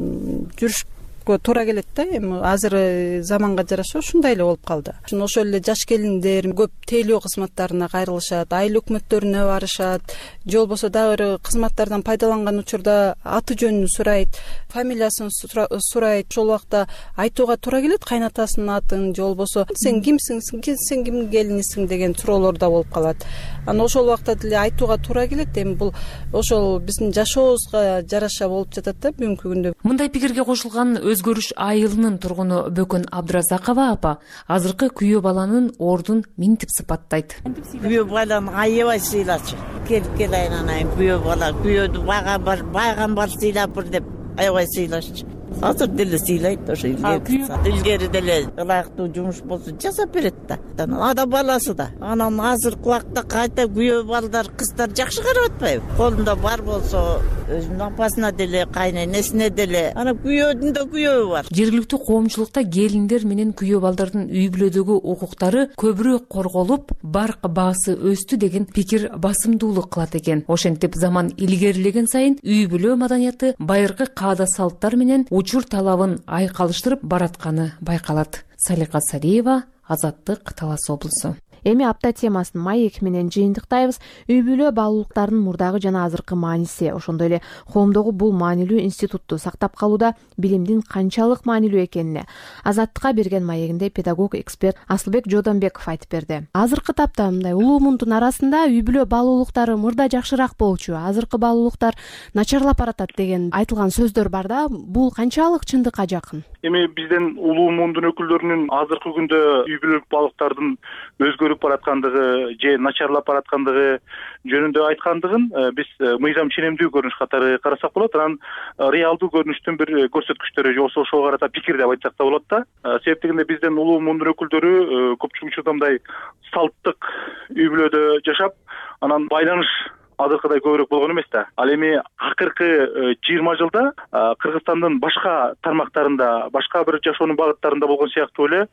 жүрүш туура келет да. Эми азыр заманга жараша ушундай эле болуп калды. Ошол эле жаш келиндер көп тейлөө кызматтарына кайрылышат, айыл өкмөттөрүнө барышат, же болбосо дагы кызматтардан пайдаланган учурда аты жөнүн сурайт, фамилиясын сурайт. Ошол убакта айтууга туура келет кайнатасынын атын, же болбосо сен кимсиң, сен кимдин келинисиң деген суроолор да болуп калат. Анан ошол убакта деле айтууга туура келет. Эми бул ошол биздин жашообузга жараша болуп жатат да бүгүнкү күндө. Мындай пикирге кошулган Өзгөрүш айылынын тургуну Бөкөн Абдыразакова апа азыркы күйөө баланын ордун минтип сыпаттайт. Күйөө баланы аябай сыйлачу. Келип кел айнанайын күйөө бала, күйөөдү баган бар, байган бар сыйлапыр деп аябай сыйлашчу. Азыр деле сыйлайт ошо илгери. Илгери деле ылайыктуу жумуш болсо жасап берет да. Ада баласы да. Анан азыркы убакта кайта күйөө балдар, кыздар жакшы карап атпайбы? Колунда бар болсо өзүнүн апасына деле, кайненесине деле, анан күйөөдүн да күйөө бар. Жергиликтүү коомчулукта келиндер менен күйөө балдардын үй бүлөдөгү укуктары көбүрөөк корголуп, барк баасы өстү деген пикир басымдуулук кылат экен. Ошентип заман илгерилеген сайын үй бүлө маданияты байыркы каада салттар менен учур талабын айкалыштырып баратканы байкалат. Салика Сариева, Азаттык, Талас облусу. Эми апта темасын маек менен жыйынтыктайбыз. Үй бүлө баалуулуктардын мурдагы жана азыркы мааниси, ошондой эле коомдогу бул маанилүү институтту сактап калууда билимдин канчалык маанилүү экенине Азаттыкка берген маегинде педагог эксперт Асылбек Жодонбеков айтып берди. Азыркы тапта мындай улуу мундун арасында үй бүлө баалуулуктары мурда жакшыраак болчу, азыркы баалуулуктар начарлап баратат деген айтылган сөздөр бар да. Бул канчалык чындыкка жакын? Эми бизден улуу мундун өкүлдөрүнүн азыркы күндө үй бүлөлүк баалуулуктардын өзгөрүп бараткандыгы же начарлап бараткандыгы жөнүндө айткандыгын биз мыйзам ченемдүү көрүнүш катары карасак болот. Анан реалдуу көрүнүштүн бир көрсөткүчтөрү же болбосо ошого карата пикир деп айтсак да болот да. Себеп дегенде бизден улуу мундун өкүлдөрү көпчүлүк учурда мындай салттык үй бүлөдө жашап, анан байланыш азыркыдай көбүрөөк болгон эмес да. Ал эми акыркы жыйырма жылда Кыргызстандын башка тармактарында, башка бир жашоонун багыттарында болгон сыяктуу эле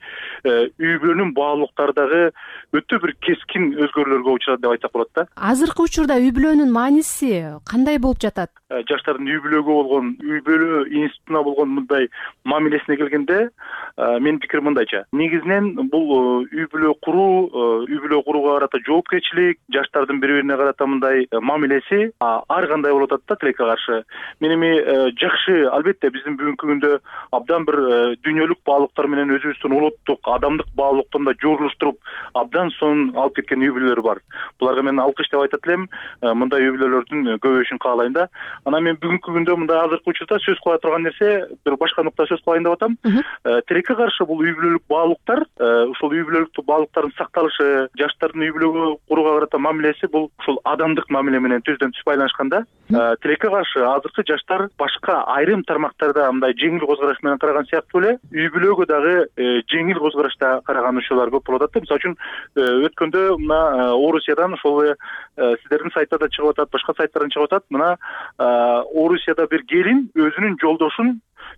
үй бүлөнүн баалуулуктары дагы өтө бир кескин өзгөрүүлөргө учурады деп айтсак болот да. Азыркы учурда үй бүлөнүн мааниси кандай болуп жатат? Жаштардын үй бүлөгө болгон, үй бүлө институтуна болгон мындай мамилесине келгенде, менин пикирим мындайча. Негизинен бул үй бүлө куруу, үй бүлө курууга карата жоопкерчилик, жаштардын бири-бирине карата мындай мамилеси ар кандай болуп атат да тилекке каршы. Мен эми жакшы, албетте биздин бүгүнкү күндө абдан бир дүйнөлүк баалуулуктар менен өзүбүздүн улуттук, адамдык баалуулуктун да жорулуштуруп, абдан сонун алып кеткен үй бүлөлөр бар. Буларга мен алкыш деп айтат элем. Мындай үй бүлөлөрдүн көбөйүшүн каалайм да. Анан мен бүгүнкү күндө мындай азыркы учурда сөз кыла турган нерсе, бир башка нукта сөз кылайын деп атам. Тилекке каршы бул үй бүлөлүк баалуулуктар, ушул үй бүлөлүк баалуулуктардын сакталышы, жаштардын үй бүлөгө курууга карата мамилеси бул ушул адамдык мамиле менен түздөн түз байланышканда. Тилекке каршы азыркы жаштар башка айрым тармактарда мындай жеңил козкараш менен караган сыяктуу эле үй бүлөгө дагы жеңил козкарашта караган учурлар көп болуп атат. Мисалы үчүн өткөндө мына Орусиядан ошол сиздердин сайтта да чыгып атат, башка сайттардан чыгып атат. Мына Орусияда бир келин өзүнүн жолдошун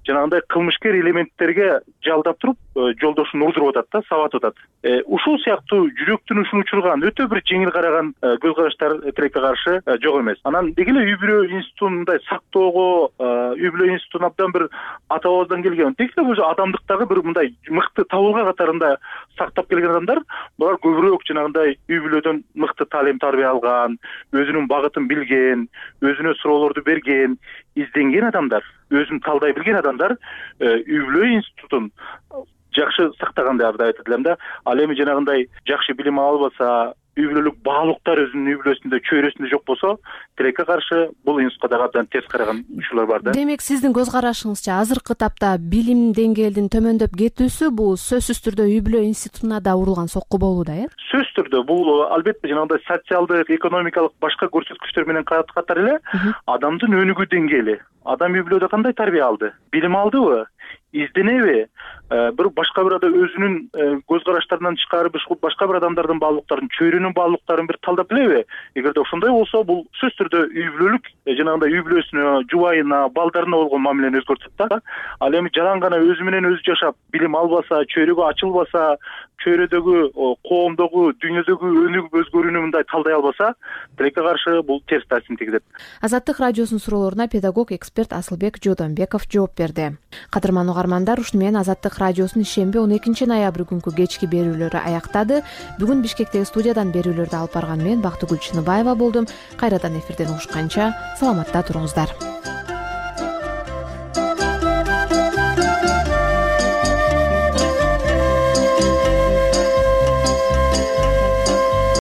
жанагындай кылмышкер элементтерге жалдап туруп жолдошун урдуруп атат да, сабатып атат. Ушул сыяктуу жүрөктүн ушун учурган өтө бир жеңил караган көз караштар тилекке каршы жок эмес. Анан деги эле үй бүлө институтун мындай сактоого, үй бүлө институтун абдан бир ата бабадан келген, деги эле уже адамдыктагы бир мындай мыкты табылга катарында сактап келген адамдар, булар көбүрөөк жанагындай үй бүлөдөн мыкты таалим тарбия алган, өзүнүн багытын билген, өзүнө суроолорду берген, изденген адамдар, өзүн талдай билген адамдар үй бүлө институтун жакшы сактаган деп айтат элем да. Ал эми жанагындай жакшы билим албаса, үй бүлөлүк баалуулуктар өзүнүн үй бүлөсүндө, чөйрөсүндө жок болсо, тилекке каршы бул институтка дагы абдан терс караган учурлар бар да. Демек, сиздин көз карашыңызча азыркы тапта билим деңгээлинин төмөндөп кетүүсү бул сөзсүз түрдө үй бүлө институтуна да урулган сокку болууда, э? Сөзсүз түрдө бул албетте жанагындай социалдык, экономикалык башка көрсөткүчтөр менен катар эле адамдын өнүгүү деңгээли. Адам үй бүлөдө кандай тарбия алды? Билим алдыбы? Изденеби? Бир башка бир адам өзүнүн көз караштарынан тышкары башка бир адамдардын баалуулуктарын, чөйрөнүн баалуулуктарын бир талдап билеби? Эгерде ошондой болсо, бул сөзсүз түрдө үй бүлөлүк, жанагындай үй бүлөсүнө, жубайына, балдарына болгон мамилени өзгөртөт да. Ал эми жалаң гана өзү менен өзү жашап, билим албаса, чөйрөгө ачылбаса, чөйрөдөгү, коомдогу, дүйнөдөгү өнүгүп өзгөрүүнү мындай талдай албаса, тилекке каршы бул терс таасирин тийгизет. Азаттык радиосунун суроолоруна педагог эксперт Асылбек Жодонбеков жооп берди. Кадырман угармандар, ушуну менен Азаттык радиосунун ишемби он экинчи ноябрь күнкү кечки берүүлөрү аяктады. Бүгүн Бишкектеги студиядан берүүлөрдү алып барган мен Бактыгүл Чыныбаева болдум. Кайрадан эфирден угушканча саламатта туруңуздар.